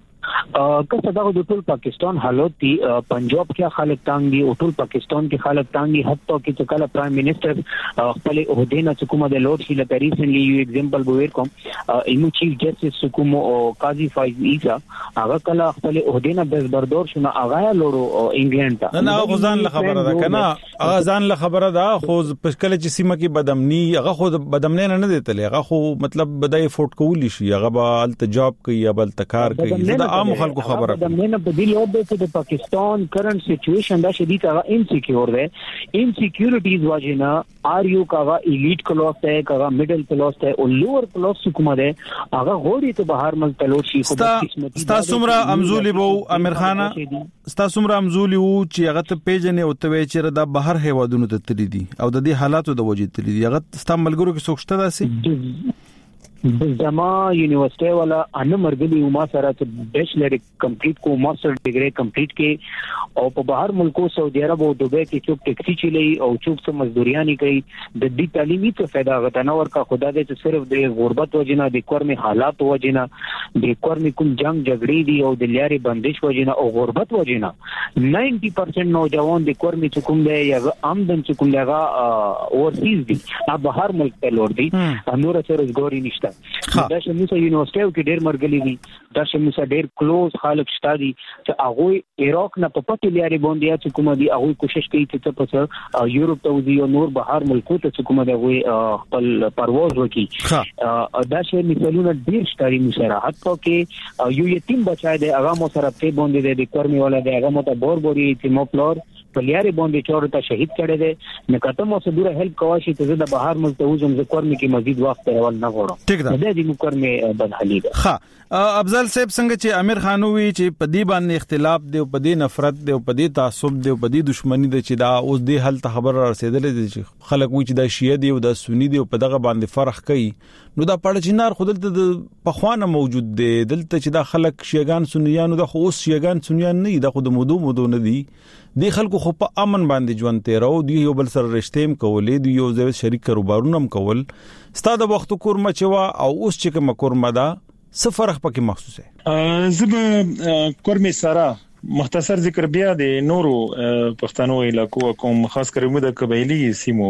که صداو د ټول پاکستان حالت دی پنجاب کې خلک تانګي او ټول پاکستان کې خلک تانګي حتی کې چې کله پرایم منسٹر خپل عہده نه حکومت د لوډ شي لپاره ریسنټلی یو ایگزامپل به ورکوم ایمو چیف جسټس حکومت او قاضي فایز ایزا هغه کله خپل عہده نه بس بردور شونه هغه لوړو انګلند ته نه هغه ځان له خبره ده کنه هغه ځان له خبره ده خو په کله چې سیمه کې بدمنی هغه خو بدمنی نه دی تل هغه خو مطلب بدای فوټ کولی شي هغه به التجاب کوي یا بل تکار کوي دا عام خلکو خبره د مینه په دی یو د پاکستان کرنٹ سچويشن دا شدید هغه انسیکیور ده انسیکیورټیز واجینا ار یو کاغه الیټ کلاس ته کاغه میډل کلاس ته او لوور کلاس کومه ده هغه غوړي ته بهر مل تلور شي خو قسمت ستا سمره امزولي بو امیر خان ستا سمره امزولي وو چې هغه ته پیژنې او ته چې دا بهر هیوادونو ته تللی دي او د دې حالاتو د وجې تللی دي هغه ستا ملګرو کې سوچته داسي د زما یونیورسيټي والا ان مرګلي ما سره چې بیچلر کمپلیټ کو ماستر ډیګري کمپلیټ کې او په بهر ملکو سعودي عرب او دوبه کې څوک ټیکسي چلی او څوک څه مزدوریانی کوي د دې تعلیمي څه फायदा غته نه ورکا خدا دې چې صرف د غربت وجنه د کورمي حالات وجنه د کورمي کوم جنگ جګړې دي او د لاري بندش وجنه او غربت وجنه نائنٹی پرسنٹ نوجوان د کورمي کوم دی یا آمدن کوم لغه اورسیز دي په بهر ملک ته لور دي نور څه روزګاری نشته دا شموسه یونیورسيټي کې ډېر مرګلي دي دا شموسه ډېر کلوز خلک شته دي چې هغه عراق نه په پټي لاري باندې چې کومه دي هغه کوشش کوي چې په یورپ ته وځي او نور بهر ملکو ته کومه دي هغه خپل پرواز وکړي دا شی مثالونه ډېر شته دي سره حتی کې یو یتیم بچای دی هغه مو سره په باندې د کورمي ولا دی هغه مو ته بور بوري چې مو پلور پلیاري باندې چورته شهید کړي دي نه کته مو سره هیلپ کواشي ته د بهر ملک ته وځم ز کورمي کې مزید وخت راول نه غواړم د دې مکرمه بدحالي ده ها افضل صاحب څنګه چې امیر خانوي چې په دې باندې اختلاف دی او په دې نفرت دی او په دې تعصب دی او په دې دښمنی دی چې دا اوس دې حل ته خبر رسیدلې دي چې خلک وایي چې دا شیعه دی او دا سنی دی او په دغه باندې فرق کوي نو دا پړ چینار خودلته د پخوانه موجود دی دلته چې دا خلک شیعاګان سنیانو د خو اوس شیعاګان سنیان نه د خود مودو مودو نه دي د خلکو خو په امن باندې ژوند تیرو دی یو بل سره رښتیم کولې دی یو ځای شریک کاروبارونه هم کول ستاده وخت کورمه چوا او اوس چې کوم کورمه دا څه فرق پکې محسوس ہے زب کورمه سره مختصر ذکر بیا د نورو پښتنو علاقو کوم خاص کر د قبایلی سیمو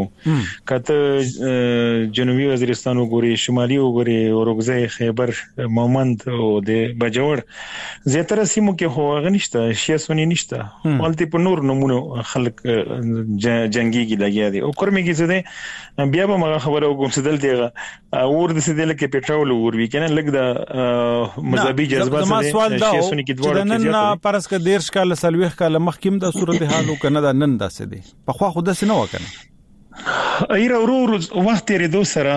کته جنوبي وزیرستان وګوري شمالي وګوري اورګزای خیبر مومند او د بجوړ زیاتره سیمو کې هو غنښت شیا سونی نشته ولته په نور نمونه خلک جنگيږي لګیا دي او کورمه کې څه ده بیا به ما خبره وګم سدل دیغه اور د سدل کې پټرول اور وی کنه لګ د مذهبي جذبات سره شیا سونی کې دوړ کې د دیرش کال سلويخ کال مخکیم د صورتحال کنه د نن داسې دي په خوا خود څه نه وکنه ایره ورور وخت لري دو سره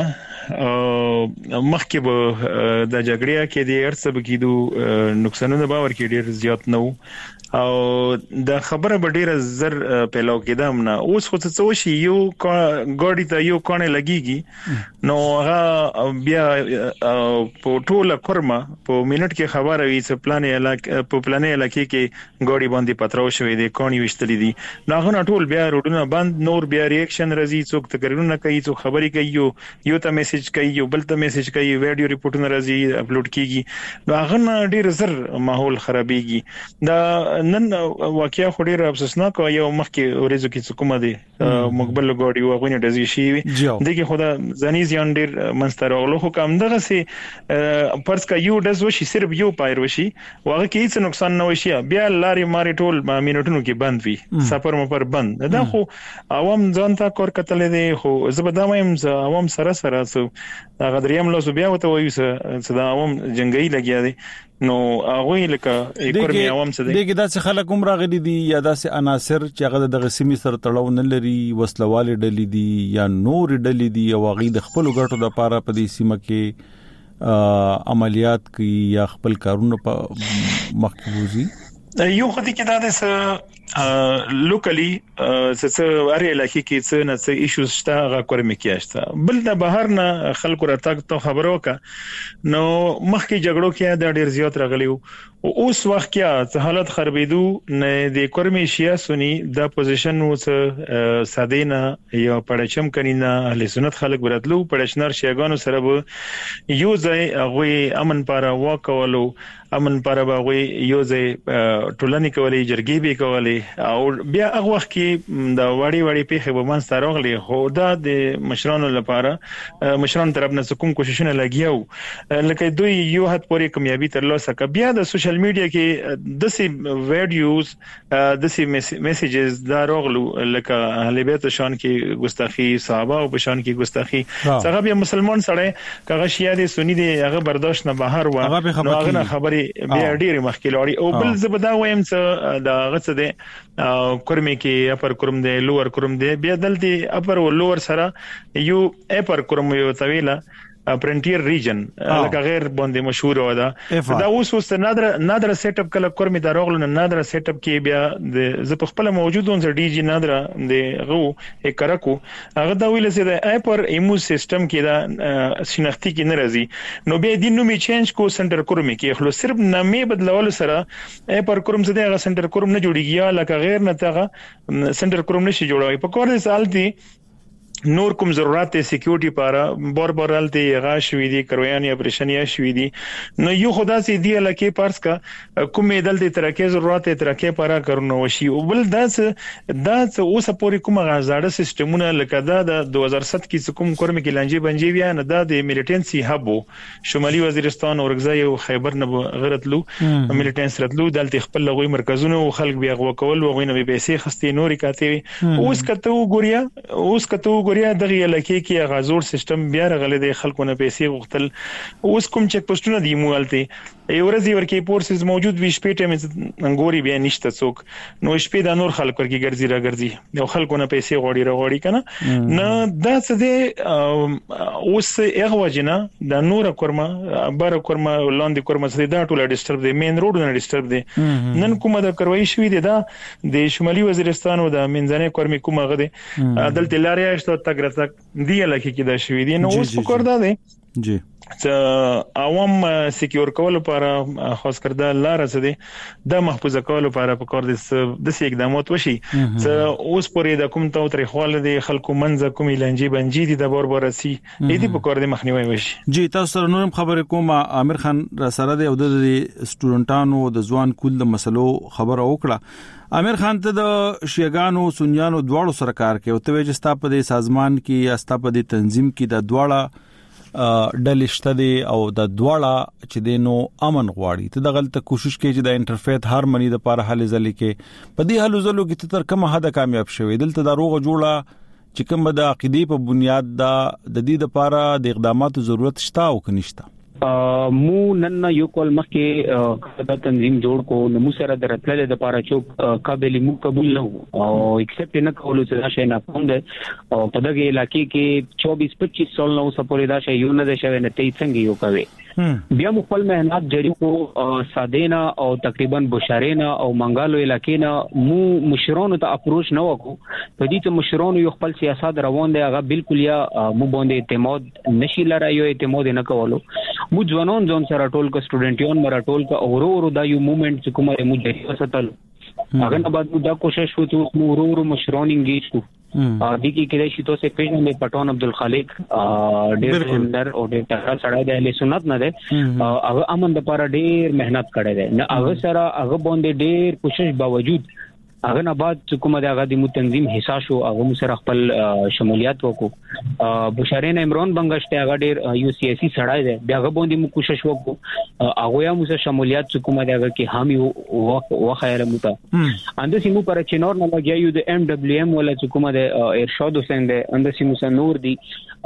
مخکې به د جګړې کې د ارڅ بکیدو نقصانونه باور کې ډیر زیات نه او د خبره به ډیره زر پیلو کېدم نه اوس خو څه وشي یو ګاډي ته یو کونه لګيږي نو هغه بیا په ټوله کورما په منټ کې خبره وي چې پلان علاقې په پلان علاقې کې ګاډي باندې پترو شوې دي کونی وشتلې دي نو هغه ټول بیا روډونه بند نور بیا ریاکشن راځي څوک تقریرونه کوي څوک خبري کوي یو یو ته میسج کوي یو بل ته میسج کوي ویډیو ریپورټونه راځي اپلوډ کیږي نو هغه ډیر زر ماحول خرابيږي دا نن واقعیا خوري افسوسناک یو مخکې ورځو کې کومه دي مقبل ګاډي او غوښنه دزي شي دغه خدا ځاني ځان ډیر منستر او له کوم دغه سي پرس کا یو دز وشي صرف یو پایر وشي واغه کې هیڅ نقصان نه وشي بیا لاري ماري ټول مینټونو کې بند وي سفر مو پر بند دا خو عوام ځان ته کور کتل دي خو زبدامم عوام سره سره هغه دریم لاسو بیا وته وایي چې دا عوام جنگي لګیا دي نو هغه لکه اکورمي عوام څه دي دغه داسې خلک هم راغلي دي یا داسې عناصر چې هغه د غسیمي سره تړاو نه لري وسلواله ډلې دي یا نور ډلې دي او هغه د خپل ګټو لپاره په دې سیمه کې عملیات کوي یا خپل کارونه په مخکوزي یو خدي کې دا د لوکلی څه اړ علاقې کې څه نه څه ایشوز شته هغه کورمي کېشته بل د بهر نه خلکو راټاک ته خبرو کا نو مخکې جګړو کې دا ډیر زیات راغلیو او اوس وخت کې حالت خرابېدو نه د کورمي شیا سنی د پوزیشن وس سادینا یا پړچم کینا اهل سنت خلک براتلو پړشنر شیګانو سره به یو ځای هغه امن پاره واکولو امن پاره به یو ځای ټولنې کولې جرګې به کولې او بیا هغه وخت کې د وړي وړي په خبرمان ستارغلي خو دا د مشرانو لپاره مشران طرف نه کوم کوششونه لګیاو لکه دوی یو حد پورې کامیابی ترلاسه ک بیا د سوشل میډیا کې د سي ویډیوز د سي میسیجز دا راغلو لکه اهل بیت شان کې ګستاخی صحابه او شان کې ګستاخی څنګه بیا مسلمان سره کغه شیا دي سنی دي هغه برداشت نه بهر و نو هغه خبري بیا ډیره مخکې لوري او بل زبدا وایم چې دا غڅ دي کورمي کې اپر کورم دي لوور کورم دي بیا دلته اپر او لوور سره یو اپر کورم یو طويله فرنټیر ریجن لکه غیر باندې مشهور و دا دا اوس اوس نادر نادر سیټ اپ کله کورمي دا راغلو نادر سیټ اپ کې بیا د ز په خپل موجودون سره ډي جی نادر د غو اکرکو هغه دا ویل چې د اپر ایمو سیستم کې دا شناختی کې ناراضي نو به د نومي چینج کو سنټر کورمي کې خلو صرف نامې بدلول سره اپر کورم زده هغه سنټر کورم نه جوړیږي لکه غیر نه تاغه سنټر کورم نشي جوړوي په کور دې سال دي نور کوم ضرورت سکیورټي لپاره بور بورال دی غاښوي دي کرویان یا پرشنیا شوي دي نو یو خدا سي دی لکه پارس کا کومې دل دي ترکه ضرورت ترکه لپاره کارونه وشي او بل داس داس اوس پورې کومه غاړه سیستمونه لکه دا د دوه هزار سات کې کوم کورمي کې لنجي بنجي بیا نه د میلیټنسي هب شمالي وزیرستان او رغزای او خیبر نه غرتلو میلیټنس راتلو دلته خپل لغوي مرکزونه او خلک بیا غو کول او غوینه به پیسې خستې نوري کاته اوس کته وګوریا اوس کته ګوریا دغه لکه کې غازور سیستم بیا رغله د خلکو نه پیسې غوښتل اوس کوم چک پوسټونه دی موالته یو ورځ ورکې پورسز موجود وي شپې ټیم انګوري بیا نشته څوک نو شپې د نور خلکو ورکی ګرځي را ګرځي یو خلکو نه پیسې غوړي را غوړي کنه نه دا څه دی اوس هغه وجنه د نور کورما بار کورما لاندې کورما څه دا ټول ډیسټرب دی مین روډ نه ډیسټرب دی نن کومه د کروي شوې دی دا د شمالي وزیرستان او د منځنۍ کورمي کومه غده دلته لارې اشته تګرتک دی لکه کې دا شوې دي نو اوس وکړ دا دی جی چې عوام سکیور کول لپاره خاص کرده لار څه دي د محفوظ کول لپاره په کار دي د سې اقدامات وشي چې اوس پورې د کوم ته تر خپل دي خلکو منځ کوم لنجي بنجي دي د بار بار سي دې په کار دي مخنیوي وشي جی تاسو سره نورم خبرې کوم عامر خان را سره دی او د سټوډنټانو د ځوان کول د مسلو خبره وکړه عامر خان ته د شیګانو سنیانو دواړو سره کار کوي او ته چې ستا په دې سازمان کې یا ستا په دې تنظیم کې د دواړه ډلشته دي او د دواړه چې دینو امن غواړي ته د غلطه کوشش کوي چې د انټرفیت هارمونی د لپاره حل ځلې کې په دې حل ځلو کې تر کومه حد کامیاب شوی دلته د روغ جوړه چې کوم د عقیدې په بنیاد د د دې لپاره د اقداماتو ضرورت شته او کنيشته مو نن یو کول مخکې د تنظیم جوړ کو نو مو سره درتل د پاره چوک قابل مو قبول نه او ایکسپټ نه کولو چې دا شي نه پوند او په دغه علاقې کې چوبیس پچیس سال نو سپوري دا شي یو نه ده شوی نه تی څنګه یو کوي بیا خپل مهنت جاری کو سادینا او تقریبا بشارینا او منګالو علاقې نه مو مشرانو ته اپروچ نه وکړو په دې ته مشرانو یو خپل سیاست روان دی هغه بالکل یا مو باندې اعتماد نشي لرای یو اعتماد نه کولو مو ځوانان ځون سره ټول کا سټوډنټیون مرا ټول کا اورو اورو دا یو موومېنټ چې کومه مو جاری وساتل هغه نه بعد دا کوشش وکړو مو اورو اورو مشران انګیج کو ا دې کې کله شي تو سه پیژن د پټون عبد الخالق ډېر اندر او ډېر تکړه سړی دی له سنت نه ده هغه امن د لپاره ډېر مهنت کړی دی نه هغه سره هغه باندې ډېر کوشش باوجود هغه نه بعد کومه د هغه د متنظیم حصہ شو هغه سره خپل شمولیت وکړو بشارین عمران بنگشت هغه ډېر یو سیاسي سړی دی بیا هغه باندې مو کوشش وکړو هغه یا مو سره شمولیت کومه د هغه کې حامي وخیره مو ته اند سیمو پر چنور نه لګیو د ام دبليو ام ولا کومه د ارشاد حسین دی اند سیمو سره نور دی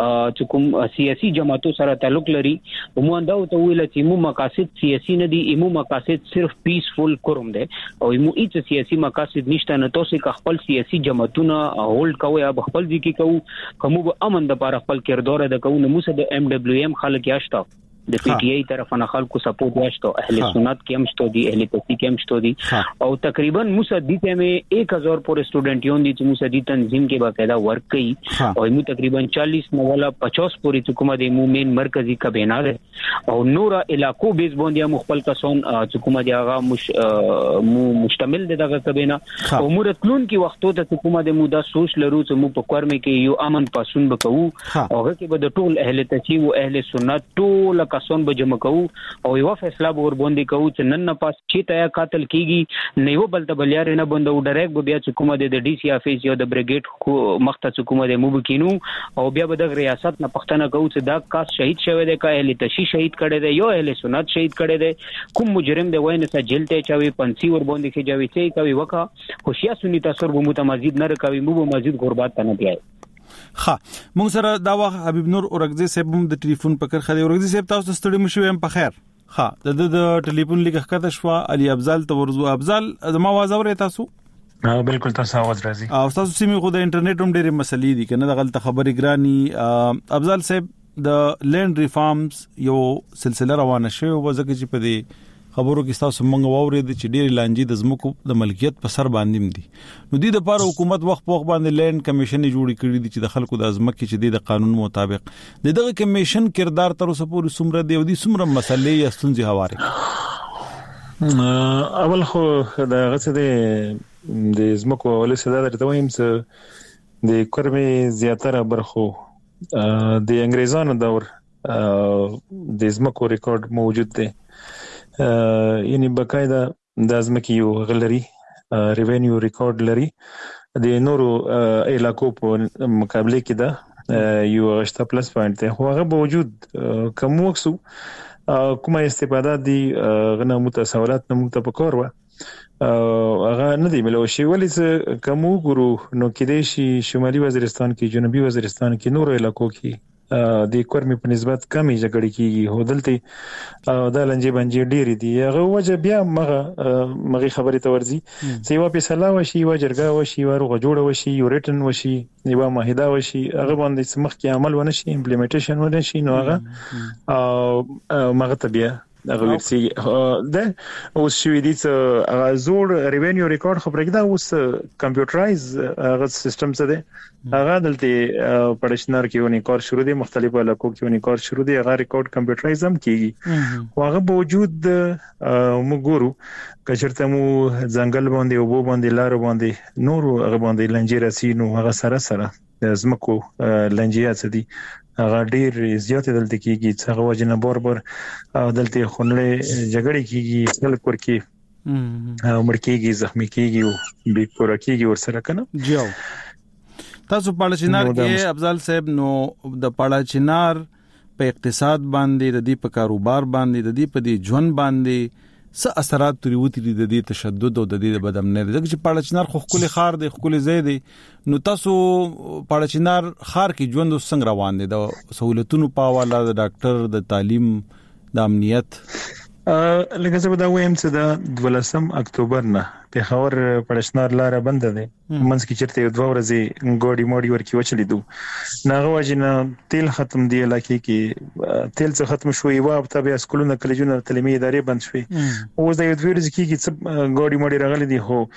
چې کوم سیاسي جماعتو سره تعلق لري مو انده او ته ویل چې مو مقاصد سیاسي نه دي مو مقاصد صرف پیسفل کوم دي او مو هیڅ سیاسي مقاصد نشته نه تاسو که خپل سیاسي جماعتونه هولډ کوی یا خپل ځکه کوو کوم به امن د لپاره خپل کردار ادا کوو نو موږ د ام دبليو ام خلک یاشته د پی ټی آی طرف نه خلکو سپورټ یاشته اهل سنت کې هم شته دي اهل پتی کې هم شته دي او تقریبا موږ د دې میں एक हज़ार پورې سټوډنټیون دي چې موږ د تنظیم کې باقاعده ورک کوي او موږ تقریبا चालीस نو ولا पचास پورې کومه د مومن مرکزی کابینه ده او نور علاقو بیس باندې مخبل کسان چې کومه دی هغه مش مو مشتمل دي دغه کابینه او مرتلون کې وختو ته کومه د مودا سوچ لرو چې مو په کورمه کې یو امن پاسون بکو او هغه کې به د ټول اهل تشیع او اهل سنت ټول کسان به جمع کوو او یو فیصله ور باندې کوو چې نن نه پاس چې تیا قاتل کیږي نه یو بل ته بلیار نه بندو ډایرک به بیا چې کومه د ډي سي افیس یو د بریګیډ مخته چې کومه د موب کینو او بیا به د ریاست نه پښتنه کوو چې دا کاس شهید شوی دی کا اهل تشیع شهید کړي دی یو اهل سنت شهید کړي دی کوم مجرم دی وای نه سره جیل ته چاوي پنسي ور باندې کې جاوي چې کوي وکا خوشیا سنی تاثر به متمزید نه رکوي مو به مزید غربات ته نه بیاي ها موږ سره دا وخت حبیب نور اورګزی صاحب هم د ټلیفون پکړ خدي اورګزی صاحب تاسو ستړي مشو هم په خیر ها د د ټلیفون لیک ښکته شو علي افضل تورزو افضل زما आवाज اوري تاسو ها بالکل تاسو आवाज راځي او تاسو سیمه خو د انټرنیټ هم ډېرې مسلې دي کنه د غلط خبرې ګرانی افضل صاحب د لینډ ریفارمز یو سلسله روانه شوی و ځکه چې په دې خبرو کې تاسو مونږ واورید چې ډېر لانجی د زمکو د ملکیت په سر باندې دي نو د لپاره حکومت وخت په وخت باندې لینډ کمیشن جوړ کړی دي چې د خلکو د ازمکه چې د قانون مطابق دغه کمیشن کردار تر اوسه پورې سمره دی او د سمره مسلې یا ستونزې هواره اول خو دا غڅ د د زمکو ولې ساده درته وایم چې د کورمې زیاتره برخو د انګريزانو دور د زمکو ریکارډ موجود دی یعنی بقایدا د ازمکه یو غلري ریوینیو ریکارډ لري د نورو علاقو په مقابله کې دا یو غشته پلس پوینټ دی خو هغه باوجود کوم وکسو کومه استفاده دي غنه متساوات نه متفکر و هغه نه دی ملو شي ولې کوم ګورو نو کې دی شي شمالي وزیرستان کې جنوبي وزیرستان کې نورو علاقو کې د کورمي په نسبت کمی جګړې کیږي هودلته د لنجې باندې ډېری دي هغه وجه بیا مغه مغه خبرې تورزي چې یو په سلا وشي و جرګه وشي و روغه جوړه وشي یو ریټن وشي یو معاهده وشي هغه باندې سمخ کې عمل ونه شي امپلیمنټیشن ونه شي نو هغه او مغه طبيعه هغه ورسي ده اوس شوې دي چې زوړ ریوینیو ریکارډ خبرې دا اوس کمپیوټرایز هغه سیستم څه دی هغه دلته پړشنر کې ونی کار شروع دي مختلفو علاقو کې ونی کار شروع دي هغه ریکارډ کمپیوټرایز هم کیږي او هغه باوجود موږ کچرته مو ځنګل باندې او بو باندې لار باندې نور هغه باندې لنجې راسي نو هغه سره سره د زمکو لنجې دي هغه ډیر زیات دلته کیږي چې هغه وجنه بار بار دلته خونلې جګړې کیږي خلک ورکی او مرکیږي زخمی کیږي او بیگ پورا کیږي ور سره کنه جاو تاسو پاړچینار کې افضل صاحب نو د پاړچینار په اقتصاد باندې د دې په کاروبار باندې د دې په دې ژوند باندې څه اثرات تری وتی د دې تشدد او د دې بدامنۍ دغه چې پاړچینار خو خپل خار دی خپل ځای دی نو تاسو پاړچینار خار کې ژوند څنګه روان دي د سہولتونو په حواله د ډاکټر د تعلیم د امنیت لکه څه دا وایم چې د دولسم اکتوبر نه پیښور پړشنار لار بند ده منځ کې چرته یو دوه ورځې ګوډي موډي ورکی وچلی دو ناغه وجنه تیل ختم دی لکه کې تیل څه ختم شوی و په تبع سکولونه کلیجونه تعلیمي ادارې بند شوي اوس د یو ورځ کې چې ګوډي موډي راغلي دي هو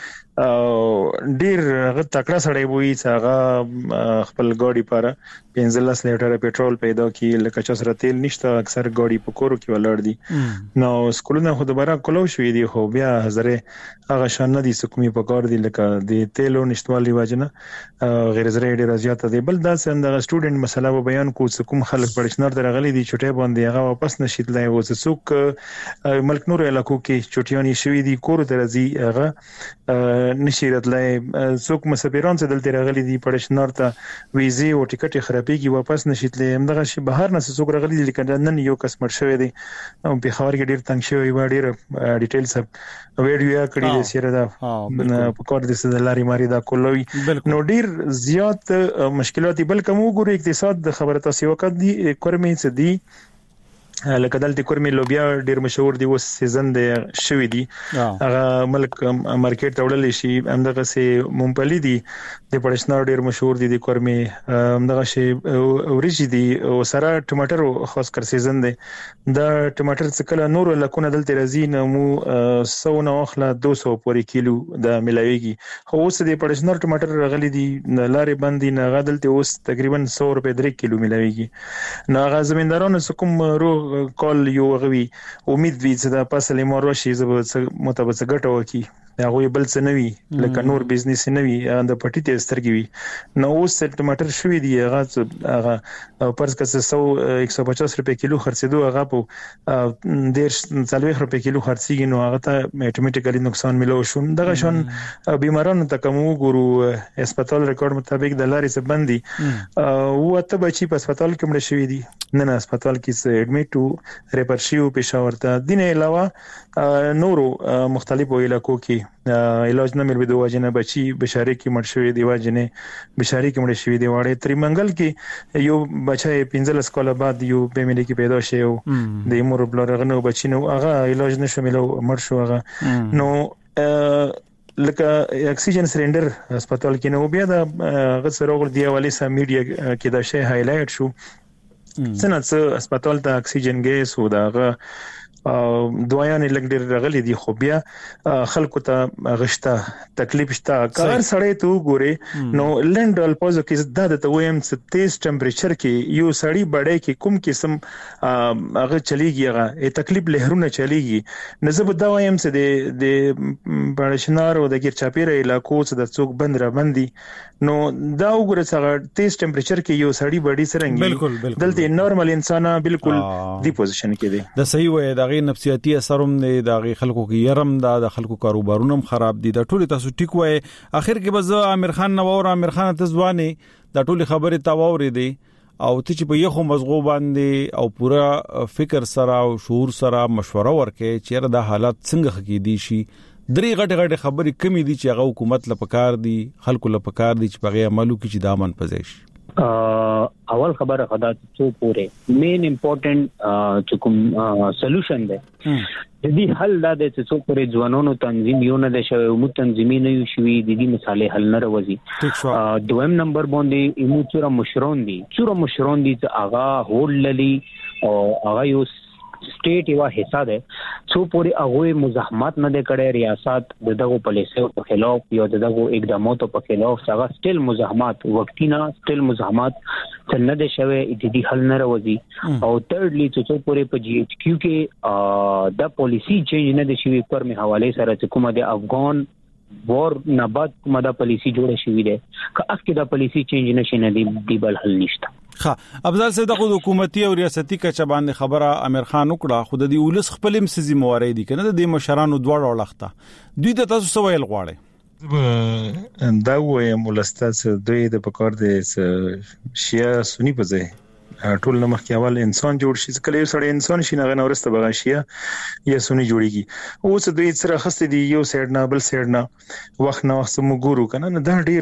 ډیر غټ تکړه سړی وي چې هغه خپل ګاډي لپاره پنځلس لیټر پېټرول پیدا کی لکه چې سره تیل نشته اکثر ګاډي په کورو کې ولر دي نو سکولونه خو دوباره کولو شوې دي خو بیا هزاره هغه شان نه دي سکومي په کار دي لکه د تیلو نشټوالي واجنه غیر زری ډیر زیاته دي بل دا څنګه سټوډنټ مسله و بیان کو کوم خلک پړشنار درغلي دي چټي باندې هغه واپس نشیدلای و څوک ملک نور علاقو کې چټياني شوې دي کور درځي هغه نشیرتلای څوک مسافرون څخه دلته راغلي دي پړشنار ته ویزه او ټیکټ خرابېږي واپس نشیدلای همدغه شي بهر نه څوک راغلي دي لیکن نن یو کس مړ شوی دی او په خبر کې ډیر تنگ شوی و ډیر ډیټیلز ویډیو کړي دي سره دا په کور د سدلاري ماري دا کولوي نو ډیر زیات مشکلات بل کوم وګوري اقتصاد د خبره تاسو وکړه دي کورمي څه دي لکه دلته کورمي لوبیا ډیر مشهور دي اوس سیزن دی شوی دي هغه ملک مارکیټ تړل شي همدغه سي مونپلي دي د پړشنار ډیر مشهور دي د کورمي همدغه شي وريجي دي او سره ټماټر خاص کر سیزن دی دا ټماټر څه کله نور لکونه دلته راځي نو مو سو نو اخلا دوه سوه پورې کیلو د ملاويږي خو اوس د پړشنار ټماټر راغلي دي لارې باندې نه غدلته اوس تقریبا سو روپے درې کیلو ملاويږي نو غا زمیندارانو کوم رو کال یو غوي امید وی چې دا فصل مورو شي زب متبڅ ګټو کی هغه بل څه نوي لکه نور بزنس نوي د پټی ته سترګي وي نو اوس ټماټر شوی دی هغه هغه پرز کسه سو एक सौ पचास روپے کیلو خرڅېدو هغه په ډیر څلوېښت روپے کیلو خرڅيږي نو هغه ته اتوماتیکلی نقصان ملو شو دغه شون بیمارانو ته کوم ګورو هسپتال ریکارډ مطابق د لارې سبندي او ته بچي په هسپتال کې مړ شوی دي نه نه هسپتال کې اډمیټ ریفر شیو پېښور ته دینه علاوه نورو مختلفو علاقو کې علاج نه ملوي د واجنه بچي بشاري کې مړ شوی دی واجنه بشاري کې مړ شوی دی واړې تریمنګل کې یو بچای پنځلس کال بعد یو بیمری کې پیدا شو د مور بلورغنو بچی نو هغه علاج نشو ملو مړ شو هغه نو لکه اکسیجن سلندر هسپتال کې نو بیا د غسرغل دی والی سم میډیا کې دا شی هایلایټ شو څنګه هسپتال ته اکسیجن ګیس و داغه دوایان لګډر رغلي دي خو بیا خلکو ته غشته تکلیف شته کار سړی ته وګوري نو لند الپوزو کې د د ویم چې تیز ټمپریچر کې یو سړی بډای کې کوم قسم هغه چلیږي هغه تکلیف لهرونه چلیږي نزب دا ویم چې د د پړشنار او د ګرچاپیره علاقو څخه د څوک بند را بندي نو دا وګوره چې تیز ټمپریچر کې یو سړی بډی سرنګي دلته نورمال انسان بالکل دی پوزیشن کې دی د صحیح وای د غي نفسیاتي اثرم نه د غي خلکو کې يرم دا د خلکو کاروبارونه خراب دي د ټولي تاسو ټیک وای اخر کې بز امیر خان نو اور امیر خان تزواني د ټولي خبره تاووري دي او ته چې په یو مزغو باندې او پورا فکر سره او شعور سره مشوره ورکې چې دا حالات څنګه خکې دي شي درې غټ غټ خبرې کمی دي چې هغه حکومت لپاره دي خلکو لپاره دي چې په غي عملو کې چې دامن پزېش اول خبره خدا څو پوره مین امپورټنت چې کوم سولوشن ده د دې حل دا د څو پورې ځوانونو تنظیم یو نه ده شوی مو تنظیمي نه یو شوی د دې مثالې حل نه راوځي دویم نمبر باندې ایمو چوره مشرون دي چوره مشرون دي چې اغا هول للی او اغا یو سټیټ یو حصہ ده څو پورې هغه مزاحمت نه د کړي ریاست دغه پالیسي په خلاف یو دغه اقداماتو په خلاف څنګه سټیل مزاحمت وختینا سټیل مزاحمت څنګه د شوی د دې حل نه راوځي او تھرډلی څو پورې په جی ایچ کیو کې د پالیسي چینج نه د شوی پر می حواله سره کومه د افغان ور نه بعد کومه د پالیسي جوړه شوی ده که اخکې د پالیسي چینج نشي نه دی بل حل نشته ها افضل سید د حکومتي او ریاستي کچ باندې خبره امیر خان وکړه خود د ولس خپلم سزي مواري دي کنه د مشرانو دوړ وړخته دوی د تاسو سوال غواړي دا وې مولستاس دوی د پکار د شیا سنی په ځای ټول نمخ کې اول انسان جوړ شي کله یو سړی انسان شي نه نورسته بغاشیا یا سنی جوړیږي اوس دوی سره خسته دي یو سایډ نه بل سایډ نه وخت نه وخت مو ګورو کنه دا ډیر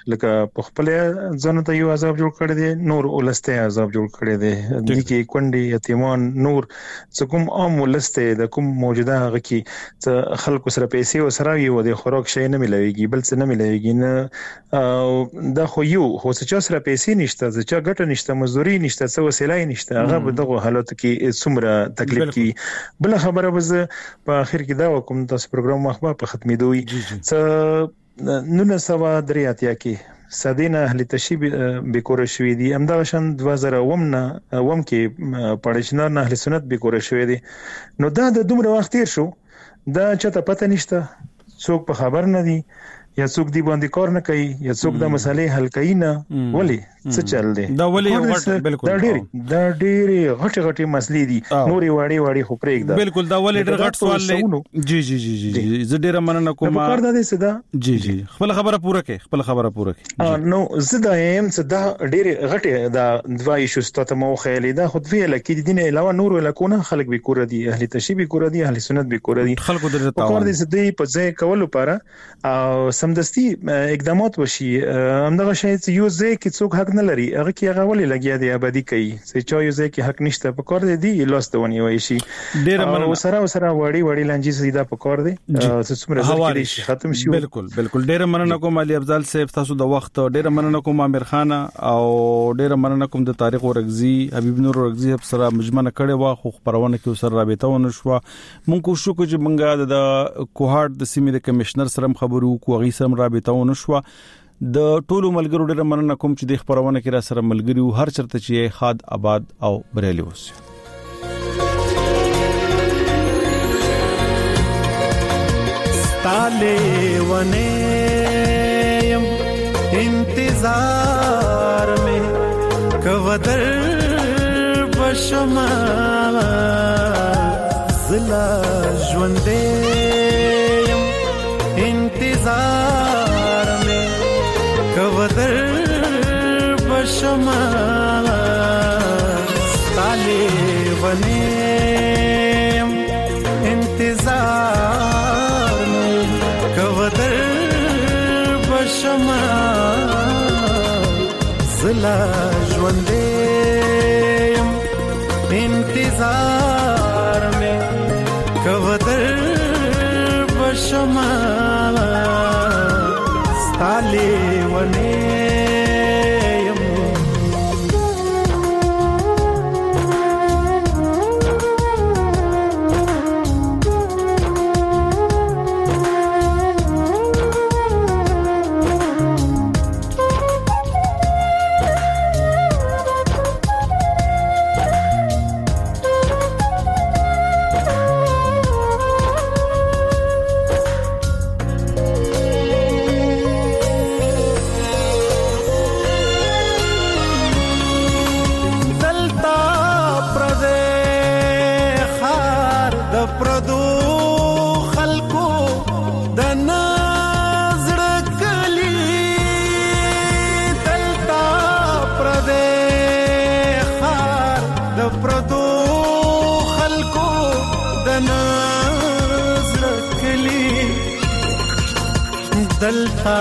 لکه په خپل ځان ته یو عذاب جوړ کړی دی نور ولسته عذاب جوړ کړی دی د کې کونډي یتیمان نور څکم عام ولسته د کوم موجوده هغه کې خلکو سره پیسې او سره یو د خوراک شي نه ملويږي بل څه نه ملويږي نه دا خو یو خو څه سره پیسې نشته چې ګټه نشته مزدوري نشته څه وسیله نشته هغه به دغه حالت کې څومره تکلیف کی بل خبره به په اخر کې دا کوم تاسو پروګرام مخبه په ختمېدوي څه نن سوا دریاتیا کې سدینه اهل تشی بیکور شوې دي همدا شان دوه هزار اووه نه اووه کې پړشنار نه اهل سنت بیکور شوې دي نو دا د دومره وخت تیر شو دا چاته پته نشته څوک په خبر نه دي یا څوک دی باندې کار نه کوي یا څوک د مسالې حل کوي نه ولي څه چل دی دا ولي غټ بالکل دا ډېر دا ډېر غټ غټ مسلې دي نوري واړي واړي خو پرېګ دا بالکل دا ولي ډېر غټ سوال لې جی جی جی جی زه ډېر مننه کوم په کار دا دي صدا جی جی خپل خبره پوره کړئ خپل خبره پوره کړئ نو زدا ایم صدا ډېر غټ دا دوا ایشو ستته مو خیالي دا خود ویل کې دین علاوه نور ولکونه خلک به کور دي اهل تشی به کور دي اهل سنت به کور دي خلکو د په کار دي سدي په ځای کولو لپاره او سمدستي اقدامات وشي همدغه شی چې یو ځای کې څوک حق نه لري هغه کې هغه ولې لګیا دی ابدي کوي چې چا یو ځای کې حق نشته په کار دی لاس ته ونی وای شي ډیر مننه سره سره وړي وړي لنجي سیدا په کار دی چې څومره ځکه شي ختم شي بالکل بالکل ډیر مننه کوم علي افضل صاحب تاسو د وخت ډیر مننه کوم امیر خان او ډیر مننه کوم د تاریخ ورغزي حبیب نور ورغزي سره مجمنه کړي وا خو خبرونه کې سره رابطه ونه شو مونږ کوشش کوو چې مونږه د کوهارت د سیمې د کمشنر سره خبرو کوو سم رابطه ونه شو د ټولو ملګرو ډېر مننه کوم چې د خبرونه کې را سره ملګري هر چرته چې خاد آباد او بریالي اوسه ستاله ونیم انتظار میں کوادر بشما زلا ژوندیم انتظار کوادر بشما ستاله ونیم انتظار کوادر بشما زلا ژوندیم انتظار میں کوادر بشما ستاله ونیم دلتا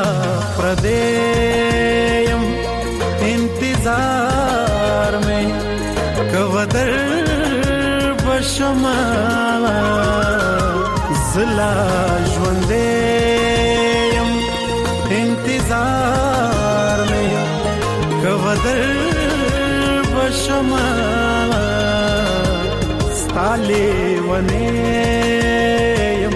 پردیم انتظار میں کوادر بشما زلا ژوندیم انتظار میں کوادر بشما ستاله ونیم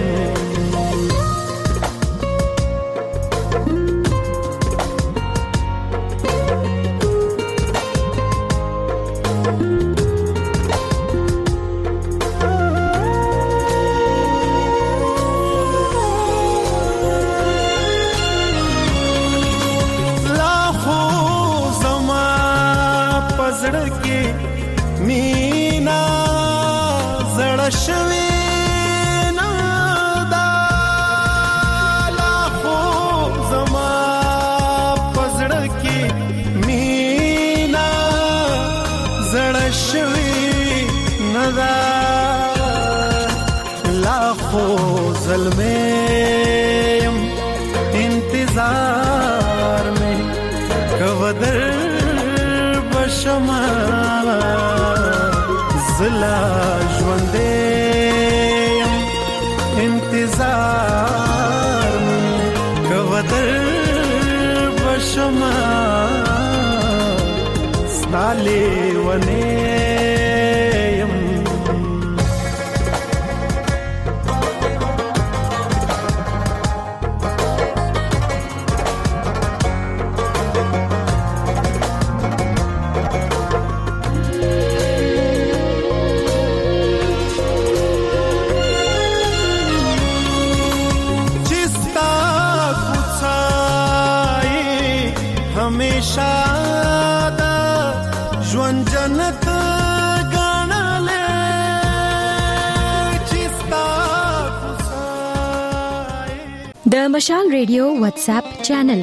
ظلمیم انتظار میں زلا ژوندې انتظار کوتر بشما ستاله ونه हमेशा दा ژوند جنت غناله چستا د مشال ریډیو واتس اپ چینل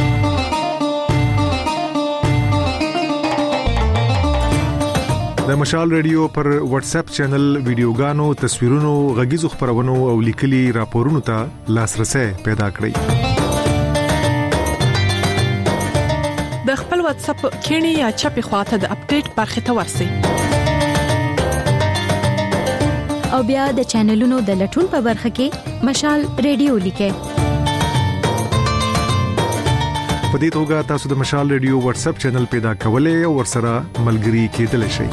د مشال ریډیو پر واتس اپ چینل ویډیوګانو تصویرونو غږیزو خبرونو او لیکلي راپورونو ته لاسرسي پیدا کړئ د خپل واتس اپ کینی یا چپی خواته د اپډیټ برخه ته ورسئ او بیا د چینلونو د لټون په برخه کې مشال ریډیو لیکئ په دې توګه تاسو د مشال ریډیو واتس اپ چینل پیدا کولای او ورسره ملګري کېدلی شئ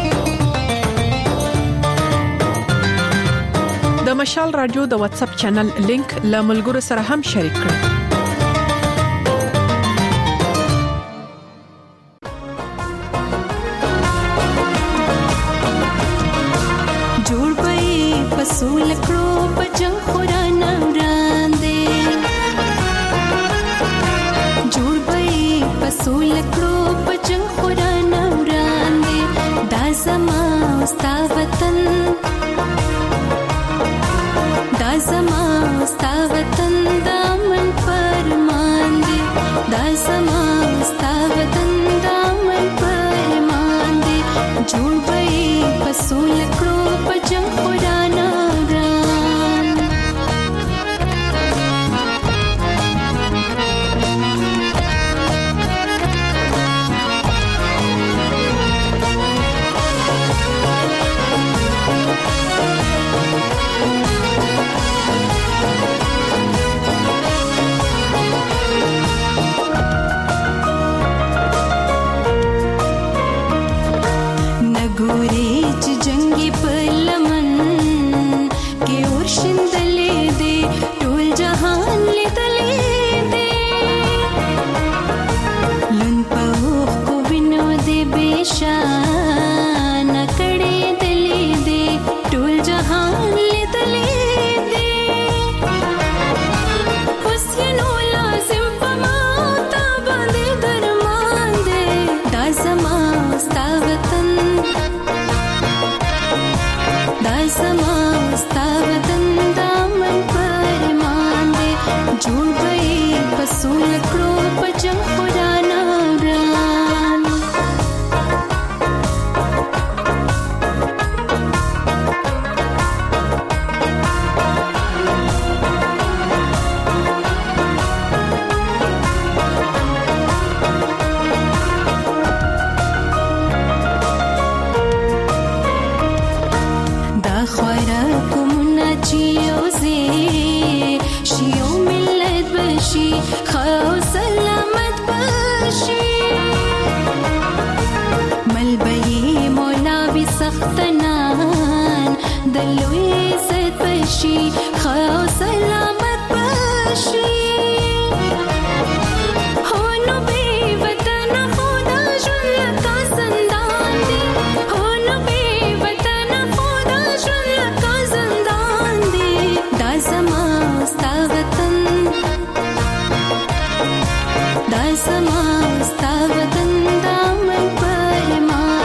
د مشال رادیو د واتس اپ چینل لینک له ملګرو سره هم شریک کړئ پسول کړو په جنگ خورانه وړاندې جوړ به پسول کړو په جنگ خورانه وړاندې دا زما ستا وطن دا زما ستا وطن دا من فرمان دی دا زما ستا وطن دا من فرمان دی جوړ به پسول کړو په جنگ خورانه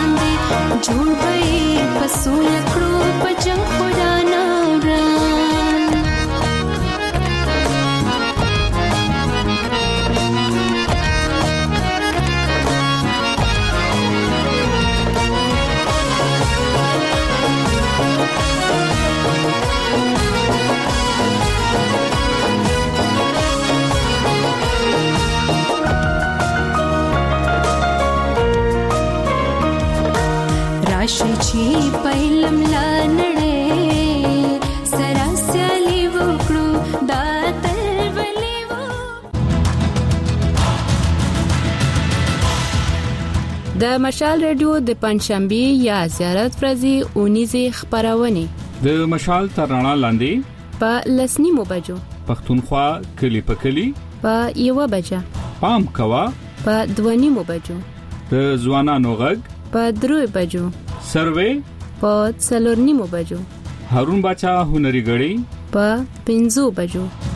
جوړ به پسول کړو په جنگ خورانه راشه چې پهلم لا نړۍ سره سیالي وکړو دا تل ولې وو. د مشال رادیو د پنځشنبه یا زیارت ورځې اونیزه خبرونه د مشال ترانه لاندې په لسنی مو بجو پښتونخوا کلی په کلی په یو بجه پام کوا په دونی مو بجو د ځوانانو غږ په درو بجو سروې په څلورنی مو بجو هارون بچا هنري غړي په پنځو بجو